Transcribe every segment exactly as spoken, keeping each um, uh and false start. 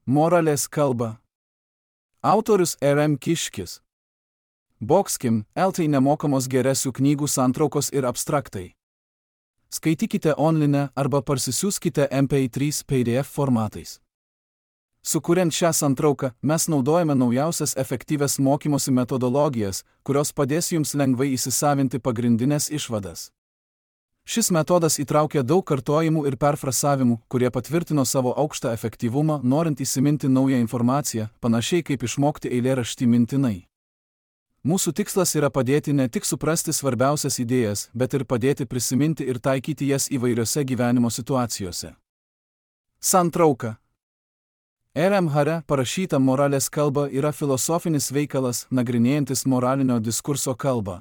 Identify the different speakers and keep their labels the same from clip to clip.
Speaker 1: Moralės kalba. Autorius R M Kiškis. Boxkim, L T nemokamos geresių knygų santraukos ir abstraktai. Skaitykite online arba parsisiųskite M P trys P D F formatais. Sukuriant šią santrauką, mes naudojame naujausias efektyvias mokymosi metodologijas, kurios padės jums lengvai įsisavinti pagrindinės išvadas. Šis metodas įtraukia daug kartojimų ir perfrasavimų, kurie patvirtino savo aukštą efektyvumą, norint įsiminti naują informaciją, panašiai kaip išmokti eilėraštį mintinai. Mūsų tikslas yra padėti ne tik suprasti svarbiausias idėjas, bet ir padėti prisiminti ir taikyti jas įvairiose gyvenimo situacijose. Santrauka. R M Hare parašyta Moralės kalba yra filosofinis veikalas, nagrinėjantis moralinio diskurso kalbą.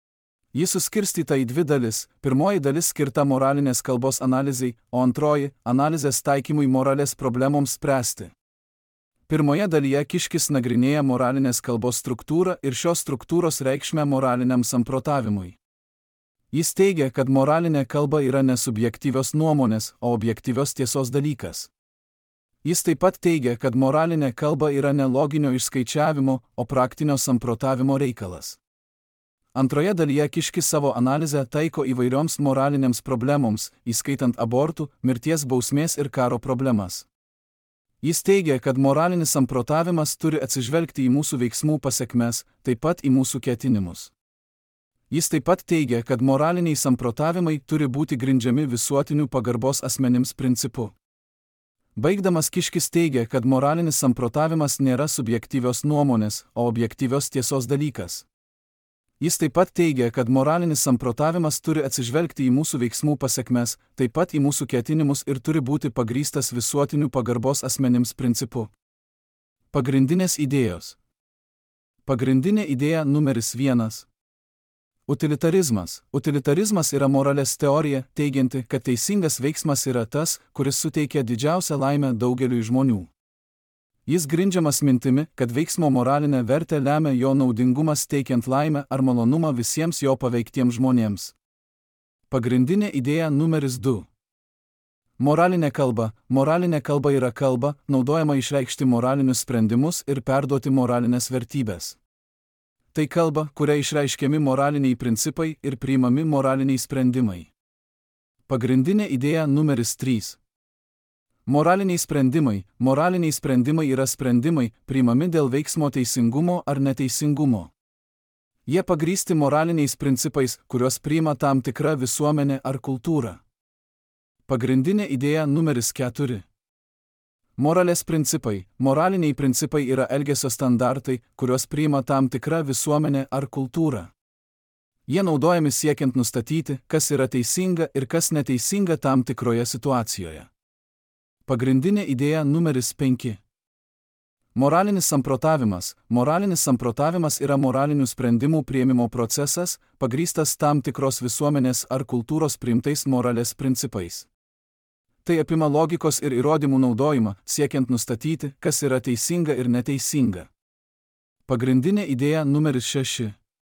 Speaker 1: Ji suskirstyta į dvi dalis, pirmoji dalis skirta moralinės kalbos analizai, o antroji – analizės taikymui moralės problemoms spręsti. Pirmoje dalyje Kiškis nagrinėja moralinės kalbos struktūrą ir šios struktūros reikšmę moraliniam samprotavimui. Jis teigia, kad moralinė kalba yra ne subjektyvios nuomonės, o objektyvios tiesos dalykas. Jis taip pat teigia, kad moralinė kalba yra ne loginio išskaičiavimo, o praktinio samprotavimo reikalas. Antroje dalyje Kiškis savo analizę taiko įvairioms moralinėms problemoms, įskaitant abortų, mirties bausmės ir karo problemas. Jis teigia, kad moralinis samprotavimas turi atsižvelgti į mūsų veiksmų pasekmes, taip pat į mūsų ketinimus. Jis taip pat teigia, kad moraliniai samprotavimai turi būti grindžiami visuotiniu pagarbos asmenims principu. Baigdamas Kiškis teigia, kad moralinis samprotavimas nėra subjektyvios nuomonės, o objektyvios tiesos dalykas. Jis taip pat teigia, kad moralinis samprotavimas turi atsižvelgti į mūsų veiksmų pasekmes, taip pat į mūsų ketinimus ir turi būti pagrįstas visuotiniu pagarbos asmenims principu. Pagrindinės idėjos. Pagrindinė idėja numeris vienas. Utilitarizmas. Utilitarizmas yra moralės teorija, teigianti, kad teisingas veiksmas yra tas, kuris suteikia didžiausią laimę daugeliui žmonių. Jis grindžiamas mintimi, kad veiksmo moralinę vertę lemia jo naudingumas teikiant laimę ar malonumą visiems jo paveiktiems žmonėms. Pagrindinė idėja numeris du. Moralinė kalba. Moralinė kalba yra kalba, naudojama išreikšti moralinius sprendimus ir perduoti moralinės vertybės. Tai kalba, kuria išreiškiami moraliniai principai ir priimami moraliniai sprendimai. Pagrindinė idėja numeris trys. Moraliniai sprendimai. Moraliniai sprendimai yra sprendimai, priimami dėl veiksmo teisingumo ar neteisingumo. Jie pagrįsti moraliniais principais, kuriuos priima tam tikra visuomenė ar kultūra. Pagrindinė idėja numeris keturi. Moralės principai. Moraliniai principai yra elgesio standartai, kuriuos priima tam tikra visuomenė ar kultūra. Jie naudojami siekiant nustatyti, kas yra teisinga ir kas neteisinga tam tikroje situacijoje. Pagrindinė idėja numeris penki. Moralinis samprotavimas. Moralinis samprotavimas yra moralinių sprendimų priėmimo procesas, pagrįstas tam tikros visuomenės ar kultūros priimtais moralės principais. Tai apima logikos ir įrodymų naudojimą, siekiant nustatyti, kas yra teisinga ir neteisinga. Pagrindinė idėja numeris šeši.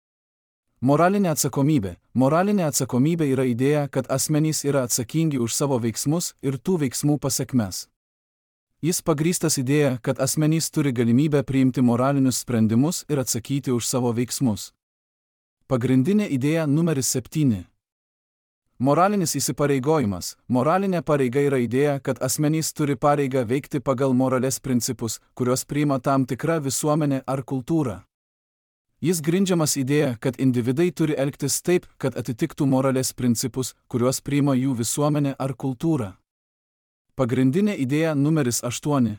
Speaker 1: Moralinė atsakomybė. Moralinė atsakomybė yra idėja, kad asmenys yra atsakingi už savo veiksmus ir tų veiksmų pasekmes. Jis pagrįstas idėja, kad asmenys turi galimybę priimti moralinius sprendimus ir atsakyti už savo veiksmus. Pagrindinė idėja numeris septyni. Moralinis įsipareigojimas. Moralinė pareiga yra idėja, kad asmenys turi pareigą veikti pagal moralės principus, kuriuos priima tam tikra visuomenė ar kultūra. Jis grindžiamas idėja, kad individai turi elgtis taip, kad atitiktų moralės principus, kuriuos priima jų visuomenė ar kultūra. Pagrindinė idėja numeris aštuoni.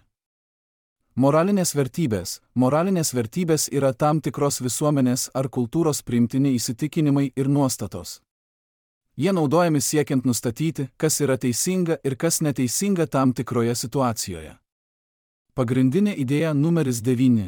Speaker 1: Moralinės vertybės. Moralinės vertybės yra tam tikros visuomenės ar kultūros priimtini įsitikinimai ir nuostatos. Jie naudojami siekiant nustatyti, kas yra teisinga ir kas neteisinga tam tikroje situacijoje. Pagrindinė idėja numeris devyni.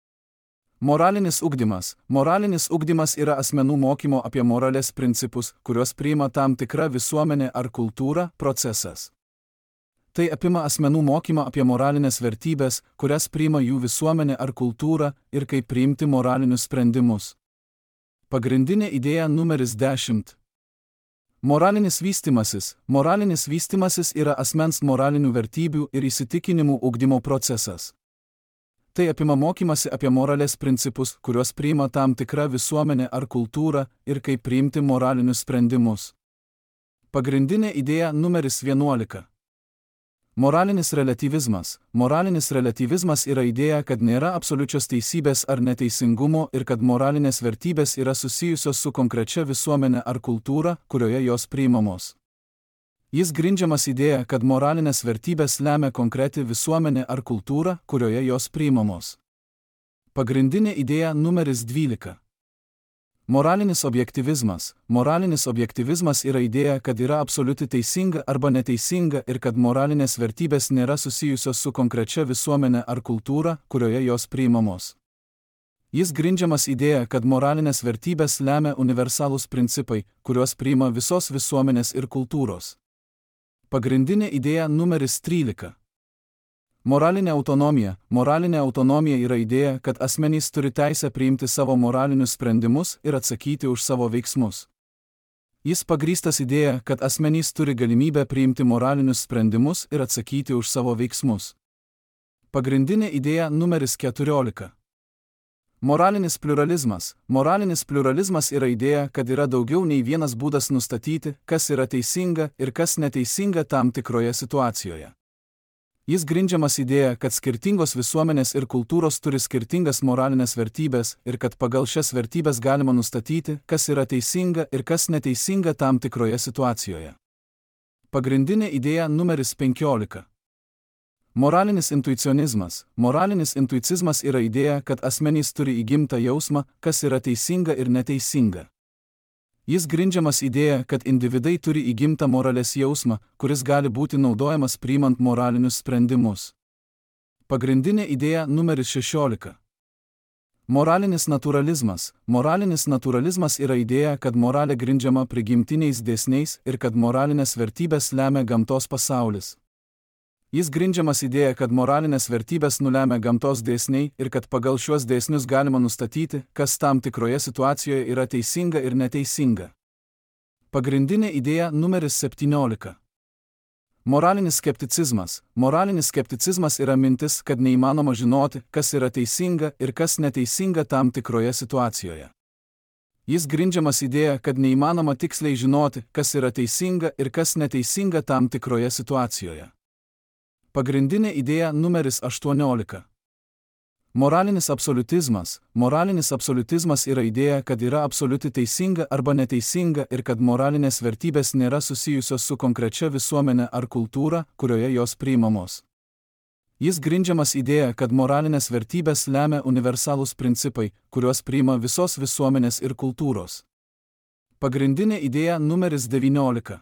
Speaker 1: Moralinis ugdymas. Moralinis ugdymas yra asmenų mokymo apie moralės principus, kuriuos priima tam tikra visuomenė ar kultūra, procesas. Tai apima asmenų mokymą apie moralinės vertybės, kurias priima jų visuomenė ar kultūra ir kaip priimti moralinius sprendimus. Pagrindinė idėja numeris dešimt. Moralinis vystimasis. Moralinis vystimasis yra asmens moralinių vertybių ir įsitikinimų ugdymo procesas. Tai apima mokymasi apie moralės principus, kuriuos priima tam tikra visuomenė ar kultūra ir kaip priimti moralinius sprendimus. Pagrindinė idėja numeris vienuolika. Moralinis relatyvizmas. Moralinis relatyvizmas yra idėja, kad nėra absoliučios teisybės ar neteisingumo ir kad moralinės vertybės yra susijusios su konkrečia visuomenė ar kultūra, kurioje jos priimamos. Jis grindžiamas idėja, kad moralinės vertybės lemia konkreti visuomenė ar kultūra, kurioje jos priimamos. Pagrindinė idėja numeris dvylika. Moralinis objektyvizmas. Moralinis objektyvizmas yra idėja, kad yra absoliuti teisinga arba neteisinga ir kad moralinės vertybės nėra susijusios su konkrečia visuomenė ar kultūra, kurioje jos priimamos. Jis grindžiamas idėja, kad moralinės vertybės lemia universalūs principai, kuriuos priima visos visuomenės ir kultūros. Pagrindinė idėja numeris trylika. Moralinė autonomija. Moralinė autonomija yra idėja, kad asmenys turi teisę priimti savo moralinius sprendimus ir atsakyti už savo veiksmus. Jis pagrįstas idėja, kad asmenys turi galimybę priimti moralinius sprendimus ir atsakyti už savo veiksmus. Pagrindinė idėja numeris keturiolika. Moralinis pliuralizmas. Moralinis pliuralizmas yra idėja, kad yra daugiau nei vienas būdas nustatyti, kas yra teisinga ir kas neteisinga tam tikroje situacijoje. Jis grindžiamas idėja, kad skirtingos visuomenės ir kultūros turi skirtingas moralinės vertybės ir kad pagal šias vertybės galima nustatyti, kas yra teisinga ir kas neteisinga tam tikroje situacijoje. Pagrindinė idėja numeris penkiolika. Moralinis intuicionizmas. Moralinis intuicizmas yra idėja, kad asmenys turi įgimtą jausmą, kas yra teisinga ir neteisinga. Jis grindžiamas idėja, kad individai turi įgimtą moralės jausmą, kuris gali būti naudojamas priimant moralinius sprendimus. Pagrindinė idėja numeris šešiolika. Moralinis naturalizmas. Moralinis naturalizmas yra idėja, kad moralė grindžiama prigimtiniais dėsniais ir kad moralinės vertybės lemia gamtos pasaulis. Jis grindžiamas idėja, kad moralinės vertybės nulemia gamtos dėsniai ir kad pagal šiuos dėsnius galima nustatyti, kas tam tikroje situacijoje yra teisinga ir neteisinga. Pagrindinė idėja numeris septyniolika. Moralinis skepticizmas. Moralinis skepticizmas yra mintis, kad neįmanoma žinoti, kas yra teisinga ir kas neteisinga tam tikroje situacijoje. Jis grindžiamas idėja, kad neįmanoma tiksliai žinoti, kas yra teisinga ir kas neteisinga tam tikroje situacijoje. Pagrindinė idėja numeris aštuoniolika. Moralinis absoliutizmas. Moralinis absoliutizmas yra idėja, kad yra absoliuti teisinga arba neteisinga ir kad moralinės vertybės nėra susijusios su konkrečia visuomenė ar kultūra, kurioje jos priimamos. Jis grindžiamas idėja, kad moralinės vertybės lemia universalūs principai, kuriuos priima visos visuomenės ir kultūros. Pagrindinė idėja numeris devyniolika.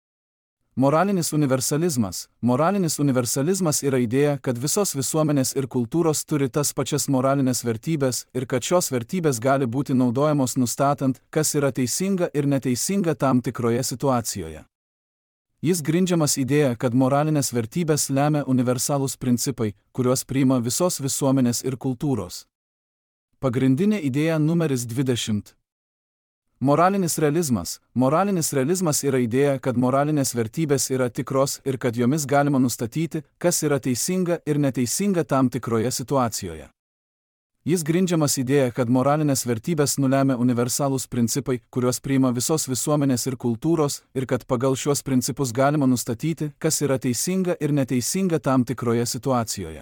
Speaker 1: Moralinis universalizmas. Moralinis universalizmas yra idėja, kad visos visuomenės ir kultūros turi tas pačias moralinės vertybės ir kad šios vertybės gali būti naudojamos nustatant, kas yra teisinga ir neteisinga tam tikroje situacijoje. Jis grindžiamas idėja, kad moralinės vertybės lemia universalūs principai, kuriuos priima visos visuomenės ir kultūros. Pagrindinė idėja numeris dvidešimt. Moralinis realizmas. Moralinis realizmas yra idėja, kad moralinės vertybės yra tikros ir kad jomis galima nustatyti, kas yra teisinga ir neteisinga tam tikroje situacijoje. Jis grindžiamas idėja, kad moralinės vertybės nulemia universalūs principai, kuriuos priima visos visuomenės ir kultūros, ir kad pagal šiuos principus galima nustatyti, kas yra teisinga ir neteisinga tam tikroje situacijoje.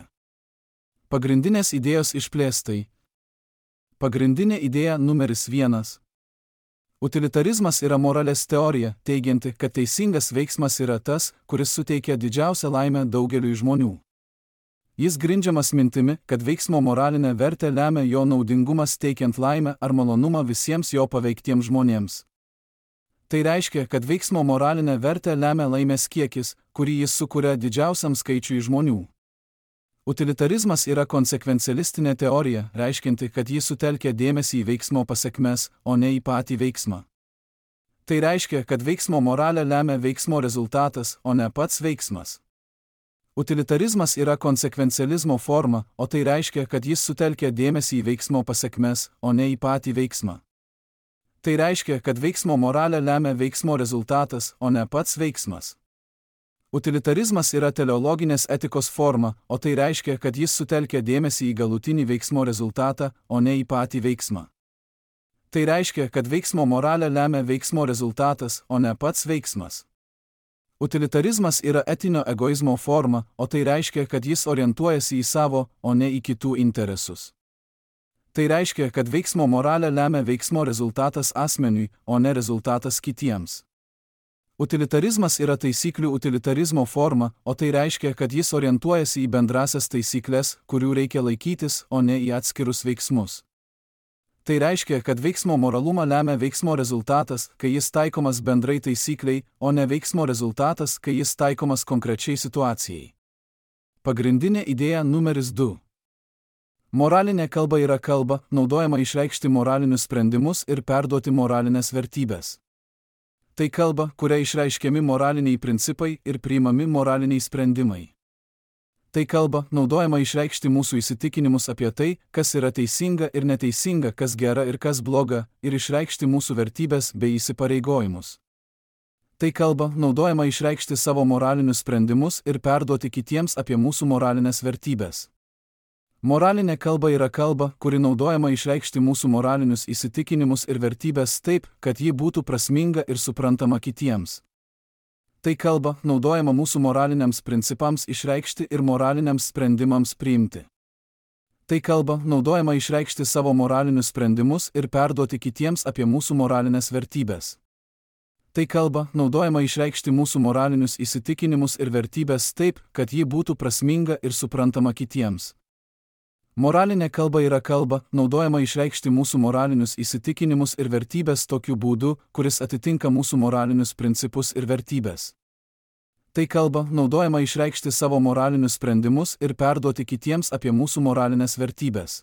Speaker 1: Pagrindinės idėjos išplėstai. Pagrindinė idėja numeris vienas. Utilitarizmas yra moralės teorija, teigianti, kad teisingas veiksmas yra tas, kuris suteikia didžiausią laimę daugeliui žmonių. Jis grindžiamas mintimi, kad veiksmo moralinę vertę lemia jo naudingumas teikiant laimę ar malonumą visiems jo paveiktiems žmonėms. Tai reiškia, kad veiksmo moralinę vertę lemia laimės kiekis, kurį jis sukuria didžiausiam skaičiui žmonių. Utilitarizmas yra konsekvencialistinė teorija, reiškianti, kad jis sutelkia dėmesį į veiksmo pasekmes, o ne į patį veiksmą. Tai reiškia, kad veiksmo moralę lemia veiksmo rezultatas, o ne pats veiksmas. Utilitarizmas yra konsekvencializmo forma, o tai reiškia, kad jis sutelkia dėmesį į veiksmo pasekmes, o ne į patį veiksmą. Tai reiškia, kad veiksmo moralę lemia veiksmo rezultatas, o ne pats veiksmas. Utilitarizmas yra teleologinės etikos forma, o tai reiškia, kad jis sutelkia dėmesį į galutinį veiksmo rezultatą, o ne į patį veiksmą. Tai reiškia, kad veiksmo moralę lemia veiksmo rezultatas, o ne pats veiksmas. Utilitarizmas yra etinio egoizmo forma, o tai reiškia, kad jis orientuojasi į savo, o ne į kitų interesus. Tai reiškia, kad veiksmo moralę lemia veiksmo rezultatas asmeniui, o ne rezultatas kitiems. Utilitarizmas yra taisyklių utilitarizmo forma, o tai reiškia, kad jis orientuojasi į bendrasias taisyklės, kurių reikia laikytis, o ne į atskirus veiksmus. Tai reiškia, kad veiksmo moralumą lemia veiksmo rezultatas, kai jis taikomas bendrai taisykliai, o ne veiksmo rezultatas, kai jis taikomas konkrečiai situacijai. Pagrindinė idėja numeris du. Moralinė kalba yra kalba, naudojama išreikšti moralinius sprendimus ir perduoti moralinės vertybės. Tai kalba, kuria išreiškiami moraliniai principai ir priimami moraliniai sprendimai. Tai kalba, naudojama išreikšti mūsų įsitikinimus apie tai, kas yra teisinga ir neteisinga, kas gera ir kas bloga, ir išreikšti mūsų vertybės bei įsipareigojimus. Tai kalba, naudojama išreikšti savo moralinius sprendimus ir perduoti kitiems apie mūsų moralinės vertybės. Moralinė kalba yra kalba, kuri naudojama išreikšti mūsų moralinius įsitikinimus ir vertybės taip, kad ji būtų prasminga ir suprantama kitiems. Tai kalba, naudojama mūsų moraliniams principams išreikšti ir moraliniams sprendimams priimti. Tai kalba, naudojama išreikšti savo moralinius sprendimus ir perduoti kitiems apie mūsų moralinės vertybės. Tai kalba, naudojama išreikšti mūsų moralinius įsitikinimus ir vertybės taip, kad ji būtų prasminga ir suprantama kitiems. Moralinė kalba yra kalba, naudojama išreikšti mūsų moralinius įsitikinimus ir vertybės tokiu būdu, kuris atitinka mūsų moralinius principus ir vertybės. Tai kalba, naudojama išreikšti savo moralinius sprendimus ir perduoti kitiems apie mūsų moralinės vertybės.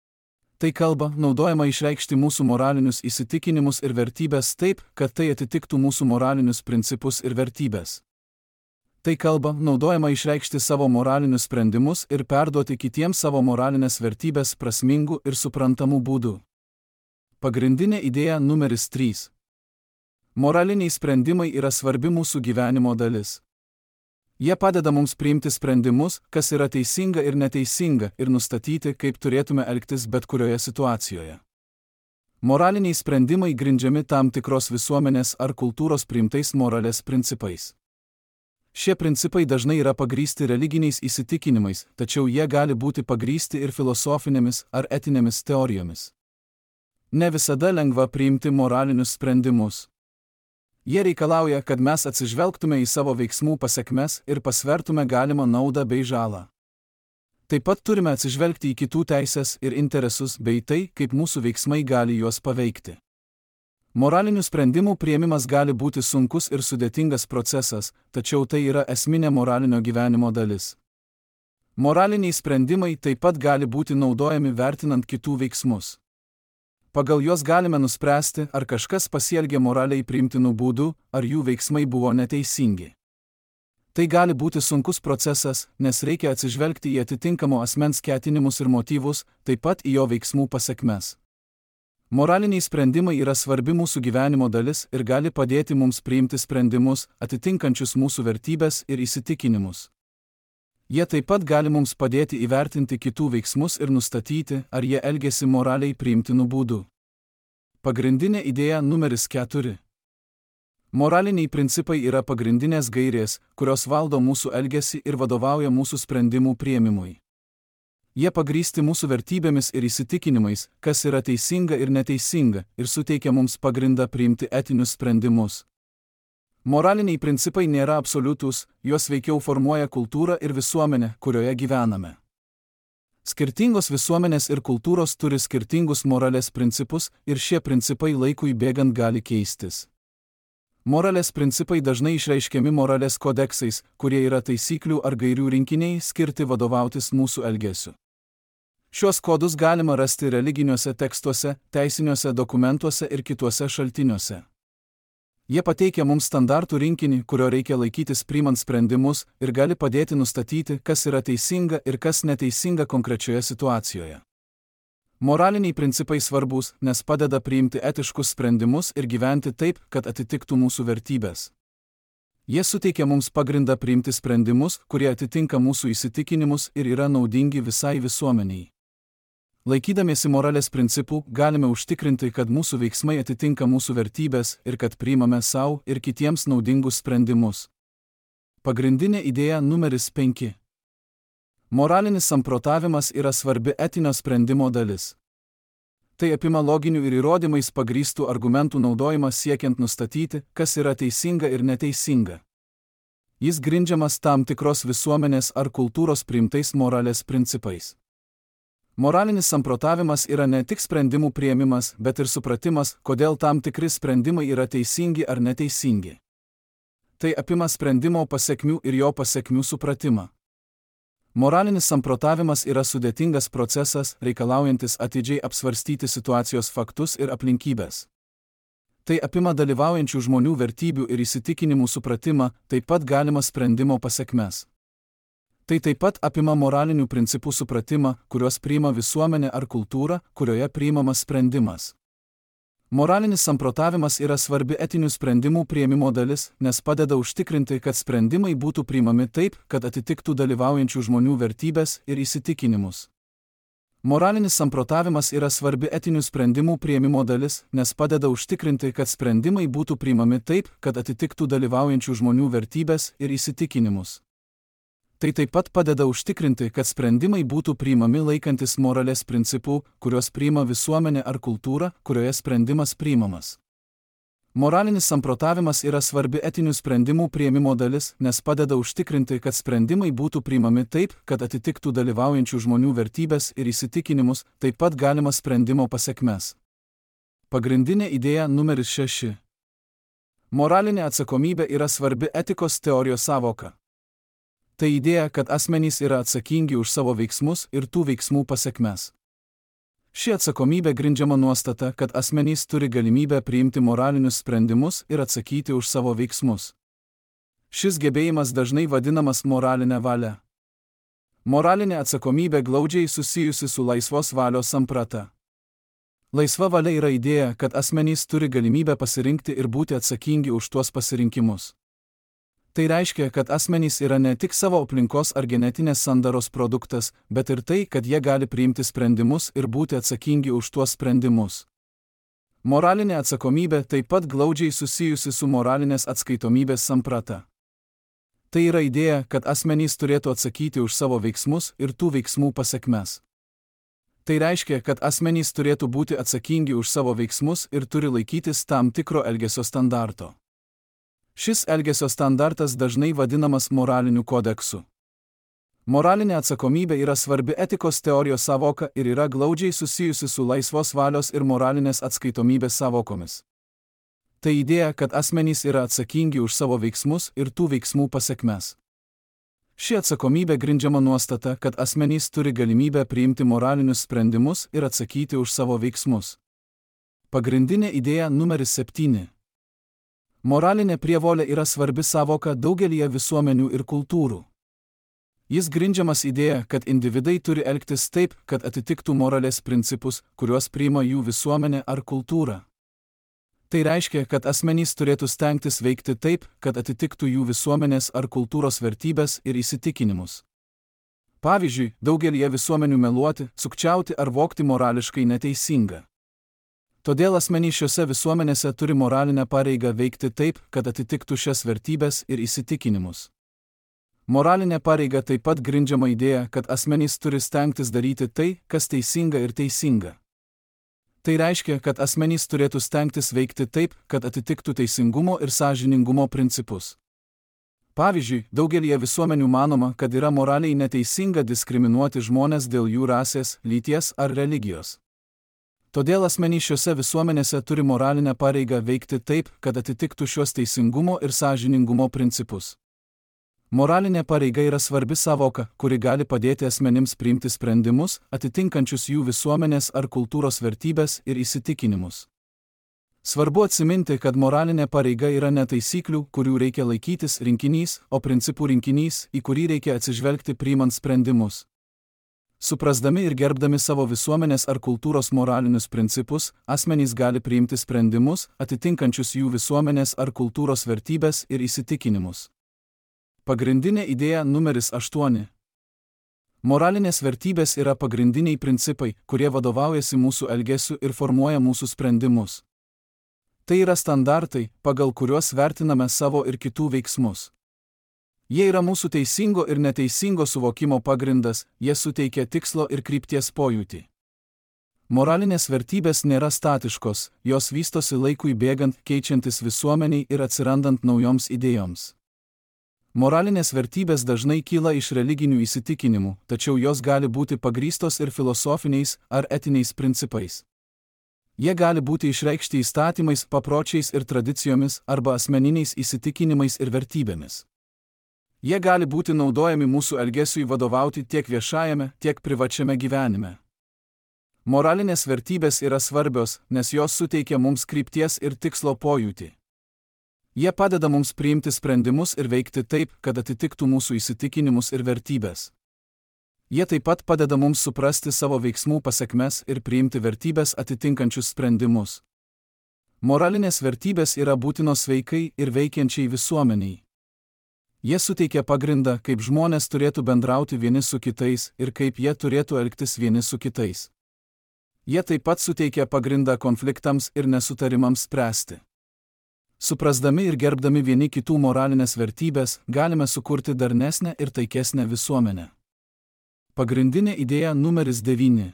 Speaker 1: Tai kalba, naudojama išreikšti mūsų moralinius įsitikinimus ir vertybės taip, kad tai atitiktų mūsų moralinius principus ir vertybės. Tai kalba, naudojama išreikšti savo moralinius sprendimus ir perduoti kitiems savo moralinės vertybės prasmingų ir suprantamų būdų. Pagrindinė idėja numeris trys. Moraliniai sprendimai yra svarbi mūsų gyvenimo dalis. Jie padeda mums priimti sprendimus, kas yra teisinga ir neteisinga, ir nustatyti, kaip turėtume elgtis bet kurioje situacijoje. Moraliniai sprendimai grindžiami tam tikros visuomenės ar kultūros priimtais moralės principais. Šie principai dažnai yra pagrįsti religiniais įsitikinimais, tačiau jie gali būti pagrįsti ir filosofinėmis ar etinėmis teorijomis. Ne visada lengva priimti moralinius sprendimus. Jie reikalauja, kad mes atsižvelgtume į savo veiksmų pasekmes ir pasvertume galimą naudą bei žalą. Taip pat turime atsižvelgti į kitų teises ir interesus bei tai, kaip mūsų veiksmai gali juos paveikti. Moralinių sprendimų priėmimas gali būti sunkus ir sudėtingas procesas, tačiau tai yra esminė moralinio gyvenimo dalis. Moraliniai sprendimai taip pat gali būti naudojami vertinant kitų veiksmus. Pagal juos galime nuspręsti, ar kažkas pasielgė moraliai priimtinų būdų, ar jų veiksmai buvo neteisingi. Tai gali būti sunkus procesas, nes reikia atsižvelgti į atitinkamo asmens ketinimus ir motyvus, taip pat į jo veiksmų pasekmes. Moraliniai sprendimai yra svarbi mūsų gyvenimo dalis ir gali padėti mums priimti sprendimus, atitinkančius mūsų vertybės ir įsitikinimus. Jie taip pat gali mums padėti įvertinti kitų veiksmus ir nustatyti, ar jie elgiasi moraliai priimtinų būdų. Pagrindinė idėja numeris keturi. Moraliniai principai yra pagrindinės gairės, kurios valdo mūsų elgesį ir vadovauja mūsų sprendimų priėmimui. Jie pagrįsti mūsų vertybėmis ir įsitikinimais, kas yra teisinga ir neteisinga, ir suteikia mums pagrindą priimti etinius sprendimus. Moraliniai principai nėra absoliutūs, juos veikiau formuoja kultūra ir visuomenė, kurioje gyvename. Skirtingos visuomenės ir kultūros turi skirtingus moralės principus ir šie principai laikui bėgant gali keistis. Moralės principai dažnai išreiškiami moralės kodeksais, kurie yra taisyklių ar gairių rinkiniai skirti vadovautis mūsų elgesiu. Šios kodus galima rasti religiniuose tekstuose, teisiniuose dokumentuose ir kituose šaltiniuose. Jie pateikia mums standartų rinkinį, kurio reikia laikytis priimant sprendimus ir gali padėti nustatyti, kas yra teisinga ir kas neteisinga konkrečioje situacijoje. Moraliniai principai svarbūs, nes padeda priimti etiškus sprendimus ir gyventi taip, kad atitiktų mūsų vertybės. Jie suteikia mums pagrindą priimti sprendimus, kurie atitinka mūsų įsitikinimus ir yra naudingi visai visuomeniai. Laikydamiesi moralės principų, galime užtikrinti, kad mūsų veiksmai atitinka mūsų vertybės ir kad priimame savo ir kitiems naudingus sprendimus. Pagrindinė idėja numeris penki. Moralinis samprotavimas yra svarbi etinio sprendimo dalis. Tai apima loginių ir įrodymais pagrįstų argumentų naudojimą siekiant nustatyti, kas yra teisinga ir neteisinga. Jis grindžiamas tam tikros visuomenės ar kultūros priimtais moralės principais. Moralinis samprotavimas yra ne tik sprendimų priėmimas, bet ir supratimas, kodėl tam tikri sprendimai yra teisingi ar neteisingi. Tai apima sprendimo pasekmių ir jo pasekmių supratimą. Moralinis samprotavimas yra sudėtingas procesas, reikalaujantis atidžiai apsvarstyti situacijos faktus ir aplinkybės. Tai apima dalyvaujančių žmonių vertybių ir įsitikinimų supratimą, taip pat galima sprendimo pasekmes. Tai taip pat apima moralinių principų supratimą, kuriuos priima visuomenė ar kultūra, kurioje priimamas sprendimas. Moralinis samprotavimas yra svarbi etinių sprendimų priėmimo dalis, nes padeda užtikrinti, kad sprendimai būtų priimami taip, kad atitiktų dalyvaujančių žmonių vertybės ir įsitikinimus. Moralinis samprotavimas yra svarbi etinių sprendimų priėmimo dalis, nes padeda užtikrinti, kad sprendimai būtų priimami taip, kad atitiktų dalyvaujančių žmonių vertybės ir įsitikinimus. Tai taip pat padeda užtikrinti, kad sprendimai būtų priimami laikantis moralės principų, kuriuos priima visuomenė ar kultūra, kurioje sprendimas priimamas. Moralinis samprotavimas yra svarbi etinių sprendimų priėmimo dalis, nes padeda užtikrinti, kad sprendimai būtų priimami taip, kad atitiktų dalyvaujančių žmonių vertybės ir įsitikinimus, taip pat galima sprendimo pasekmes. Pagrindinė idėja numeris šeši. Moralinė atsakomybė yra svarbi etikos teorijos sąvoka. Tai idėja, kad asmenys yra atsakingi už savo veiksmus ir tų veiksmų pasekmes. Ši atsakomybė grindžiama nuostata, kad asmenys turi galimybę priimti moralinius sprendimus ir atsakyti už savo veiksmus. Šis gebėjimas dažnai vadinamas moralinė valia. Moralinė atsakomybė glaudžiai susijusi su laisvos valios samprata. Laisva valia yra idėja, kad asmenys turi galimybę pasirinkti ir būti atsakingi už tuos pasirinkimus. Tai reiškia, kad asmenys yra ne tik savo aplinkos ar genetinės sandaros produktas, bet ir tai, kad jie gali priimti sprendimus ir būti atsakingi už tuos sprendimus. Moralinė atsakomybė taip pat glaudžiai susijusi su moralinės atskaitomybės samprata. Tai yra idėja, kad asmenys turėtų atsakyti už savo veiksmus ir tų veiksmų pasekmes. Tai reiškia, kad asmenys turėtų būti atsakingi už savo veiksmus ir turi laikytis tam tikro elgesio standarto. Šis elgesio standartas dažnai vadinamas moraliniu kodeksu. Moralinė atsakomybė yra svarbi etikos teorijos sąvoka ir yra glaudžiai susijusi su laisvos valios ir moralinės atskaitomybės sąvokomis. Tai idėja, kad asmenys yra atsakingi už savo veiksmus ir tų veiksmų pasekmes. Ši atsakomybė grindžiama nuostata, kad asmenys turi galimybę priimti moralinius sprendimus ir atsakyti už savo veiksmus. Pagrindinė idėja numeris septyni. Moralinė prievolė yra svarbi sąvoka daugelyje visuomenių ir kultūrų. Jis grindžiamas idėja, kad individai turi elgtis taip, kad atitiktų moralės principus, kuriuos priima jų visuomenė ar kultūra. Tai reiškia, kad asmenys turėtų stengtis veikti taip, kad atitiktų jų visuomenės ar kultūros vertybės ir įsitikinimus. Pavyzdžiui, daugelyje visuomenių meluoti, sukčiauti ar vogti morališkai neteisinga. Todėl asmenys šiose visuomenėse turi moralinę pareigą veikti taip, kad atitiktų šias vertybės ir įsitikinimus. Moralinė pareiga taip pat grindžiama idėja, kad asmenys turi stengtis daryti tai, kas teisinga ir teisinga. Tai reiškia, kad asmenys turėtų stengtis veikti taip, kad atitiktų teisingumo ir sąžiningumo principus. Pavyzdžiui, daugelyje visuomenių manoma, kad yra moraliai neteisinga diskriminuoti žmones dėl jų rasės, lyties ar religijos. Todėl asmenys šiose visuomenėse turi moralinę pareigą veikti taip, kad atitiktų šios teisingumo ir sąžiningumo principus. Moralinė pareiga yra svarbi sąvoka, kuri gali padėti asmenims priimti sprendimus, atitinkančius jų visuomenės ar kultūros vertybės ir įsitikinimus. Svarbu atsiminti, kad moralinė pareiga yra ne taisyklių, kurių reikia laikytis rinkinys, o principų rinkinys, į kurį reikia atsižvelgti priimant sprendimus. Suprasdami ir gerbdami savo visuomenės ar kultūros moralinius principus, asmenys gali priimti sprendimus, atitinkančius jų visuomenės ar kultūros vertybės ir įsitikinimus. Pagrindinė idėja numeris aštuoni. Moralinės vertybės yra pagrindiniai principai, kurie vadovaujasi mūsų elgesiu ir formuoja mūsų sprendimus. Tai yra standartai, pagal kuriuos vertiname savo ir kitų veiksmus. Jie yra mūsų teisingo ir neteisingo suvokimo pagrindas, jie suteikia tikslo ir krypties pojūtį. Moralinės vertybės nėra statiškos, jos vystosi laikui bėgant, keičiantis visuomeniai ir atsirandant naujoms idėjoms. Moralinės vertybės dažnai kyla iš religinių įsitikinimų, tačiau jos gali būti pagrįstos ir filosofiniais ar etiniais principais. Jie gali būti išreikšti įstatymais, papročiais ir tradicijomis arba asmeniniais įsitikinimais ir vertybėmis. Jie gali būti naudojami mūsų elgesiui vadovauti tiek viešajame, tiek privačiame gyvenime. Moralinės vertybės yra svarbios, nes jos suteikia mums krypties ir tikslo pojūtį. Jie padeda mums priimti sprendimus ir veikti taip, kad atitiktų mūsų įsitikinimus ir vertybės. Jie taip pat padeda mums suprasti savo veiksmų pasekmes ir priimti vertybės atitinkančius sprendimus. Moralinės vertybės yra būtinos sveikai ir veikiančiai visuomeniai. Jie suteikia pagrindą, kaip žmonės turėtų bendrauti vieni su kitais ir kaip jie turėtų elgtis vieni su kitais. Jie taip pat suteikia pagrindą konfliktams ir nesutarimams spręsti. Suprasdami ir gerbdami vieni kitų moralinės vertybės, galime sukurti darnesnę ir taikesnę visuomenę. Pagrindinė idėja numeris devyni.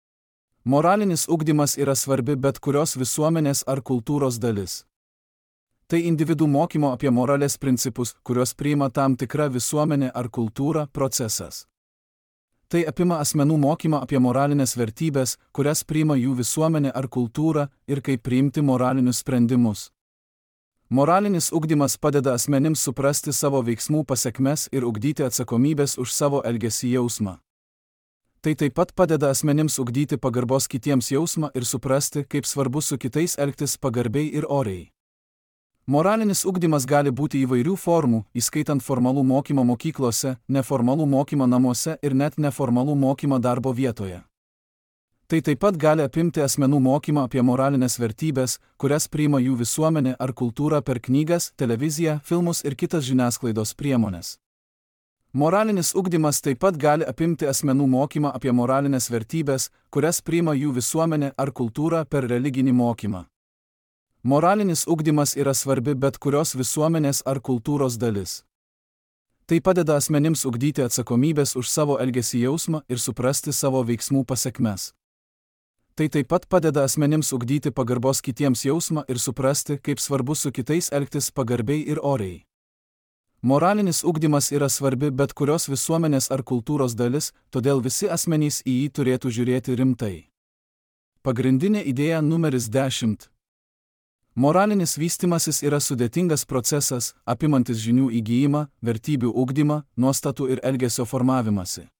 Speaker 1: Moralinis ugdymas yra svarbi bet kurios visuomenės ar kultūros dalis. Tai individų mokymo apie moralės principus, kuriuos priima tam tikra visuomenė ar kultūra, procesas. Tai apima asmenų mokymą apie moralinės vertybės, kurias priima jų visuomenė ar kultūra ir kaip priimti moralinius sprendimus. Moralinis ugdymas padeda asmenims suprasti savo veiksmų pasekmes ir ugdyti atsakomybės už savo elgesį jausmą. Tai taip pat padeda asmenims ugdyti pagarbos kitiems jausmą ir suprasti, kaip svarbu su kitais elgtis pagarbiai ir oriai. Moralinis ugdymas gali būti įvairių formų, įskaitant formalų mokymą mokyklose, neformalų mokymą namuose ir net neformalų mokymą darbo vietoje. Tai taip pat gali apimti asmenų mokymą apie moralinės vertybės, kurias priima jų visuomenė ar kultūra per knygas, televiziją, filmus ir kitas žiniasklaidos priemones. Moralinis ugdymas taip pat gali apimti asmenų mokymą apie moralinės vertybės, kurias priima jų visuomenė ar kultūra per religinį mokymą. Moralinis ugdymas yra svarbi bet kurios visuomenės ar kultūros dalis. Tai padeda asmenims ugdyti atsakomybės už savo elgesį jausmą ir suprasti savo veiksmų pasekmes. Tai taip pat padeda asmenims ugdyti pagarbos kitiems jausmą ir suprasti, kaip svarbu su kitais elgtis pagarbiai ir oriai. Moralinis ugdymas yra svarbi bet kurios visuomenės ar kultūros dalis, todėl visi asmenys į jį turėtų žiūrėti rimtai. Pagrindinė idėja numeris dešimt. Moralinis vystymasis yra sudėtingas procesas, apimantis žinių įgyjimą, vertybių ugdymą, nuostatų ir elgesio formavimąsi.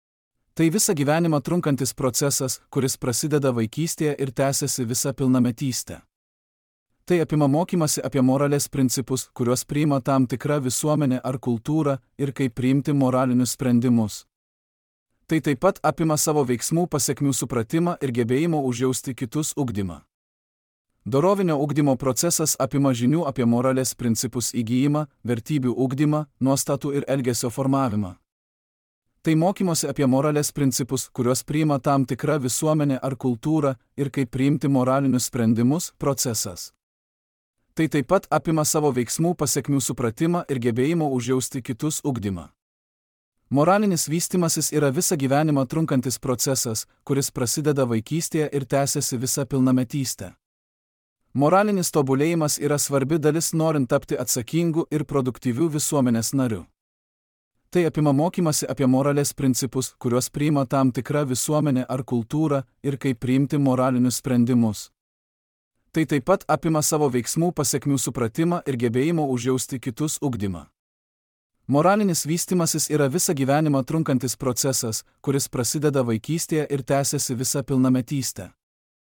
Speaker 1: Tai visą gyvenimą trunkantis procesas, kuris prasideda vaikystėje ir tęsiasi visą pilnametystę. Tai apima mokymasi apie moralės principus, kuriuos priima tam tikra visuomenė ar kultūra ir kaip priimti moralinius sprendimus. Tai taip pat apima savo veiksmų pasekmių supratimą ir gebėjimo užjausti kitus ugdymą. Dorovinio ugdymo procesas apima žinių apie moralės principus įgyjimą, vertybių ugdymą, nuostatų ir elgesio formavimą. Tai mokymosi apie moralės principus, kuriuos priima tam tikra visuomenė ar kultūra ir kaip priimti moralinius sprendimus, procesas. Tai taip pat apima savo veiksmų pasekmių supratimą ir gebėjimo užjausti kitus ugdymą. Moralinis vystymasis yra visą gyvenimą trunkantis procesas, kuris prasideda vaikystėje ir tęsiasi visą pilnametystę. Moralinis tobulėjimas yra svarbi dalis norint tapti atsakingu ir produktyviu visuomenės nariu. Tai apima mokymasi apie moralės principus, kuriuos priima tam tikra visuomenė ar kultūra ir kaip priimti moralinius sprendimus. Tai taip pat apima savo veiksmų pasekmių supratimą ir gebėjimo užjausti kitus ugdymą. Moralinis vystymasis yra visą gyvenimą trunkantis procesas, kuris prasideda vaikystėje ir tęsiasi visą pilnametystę.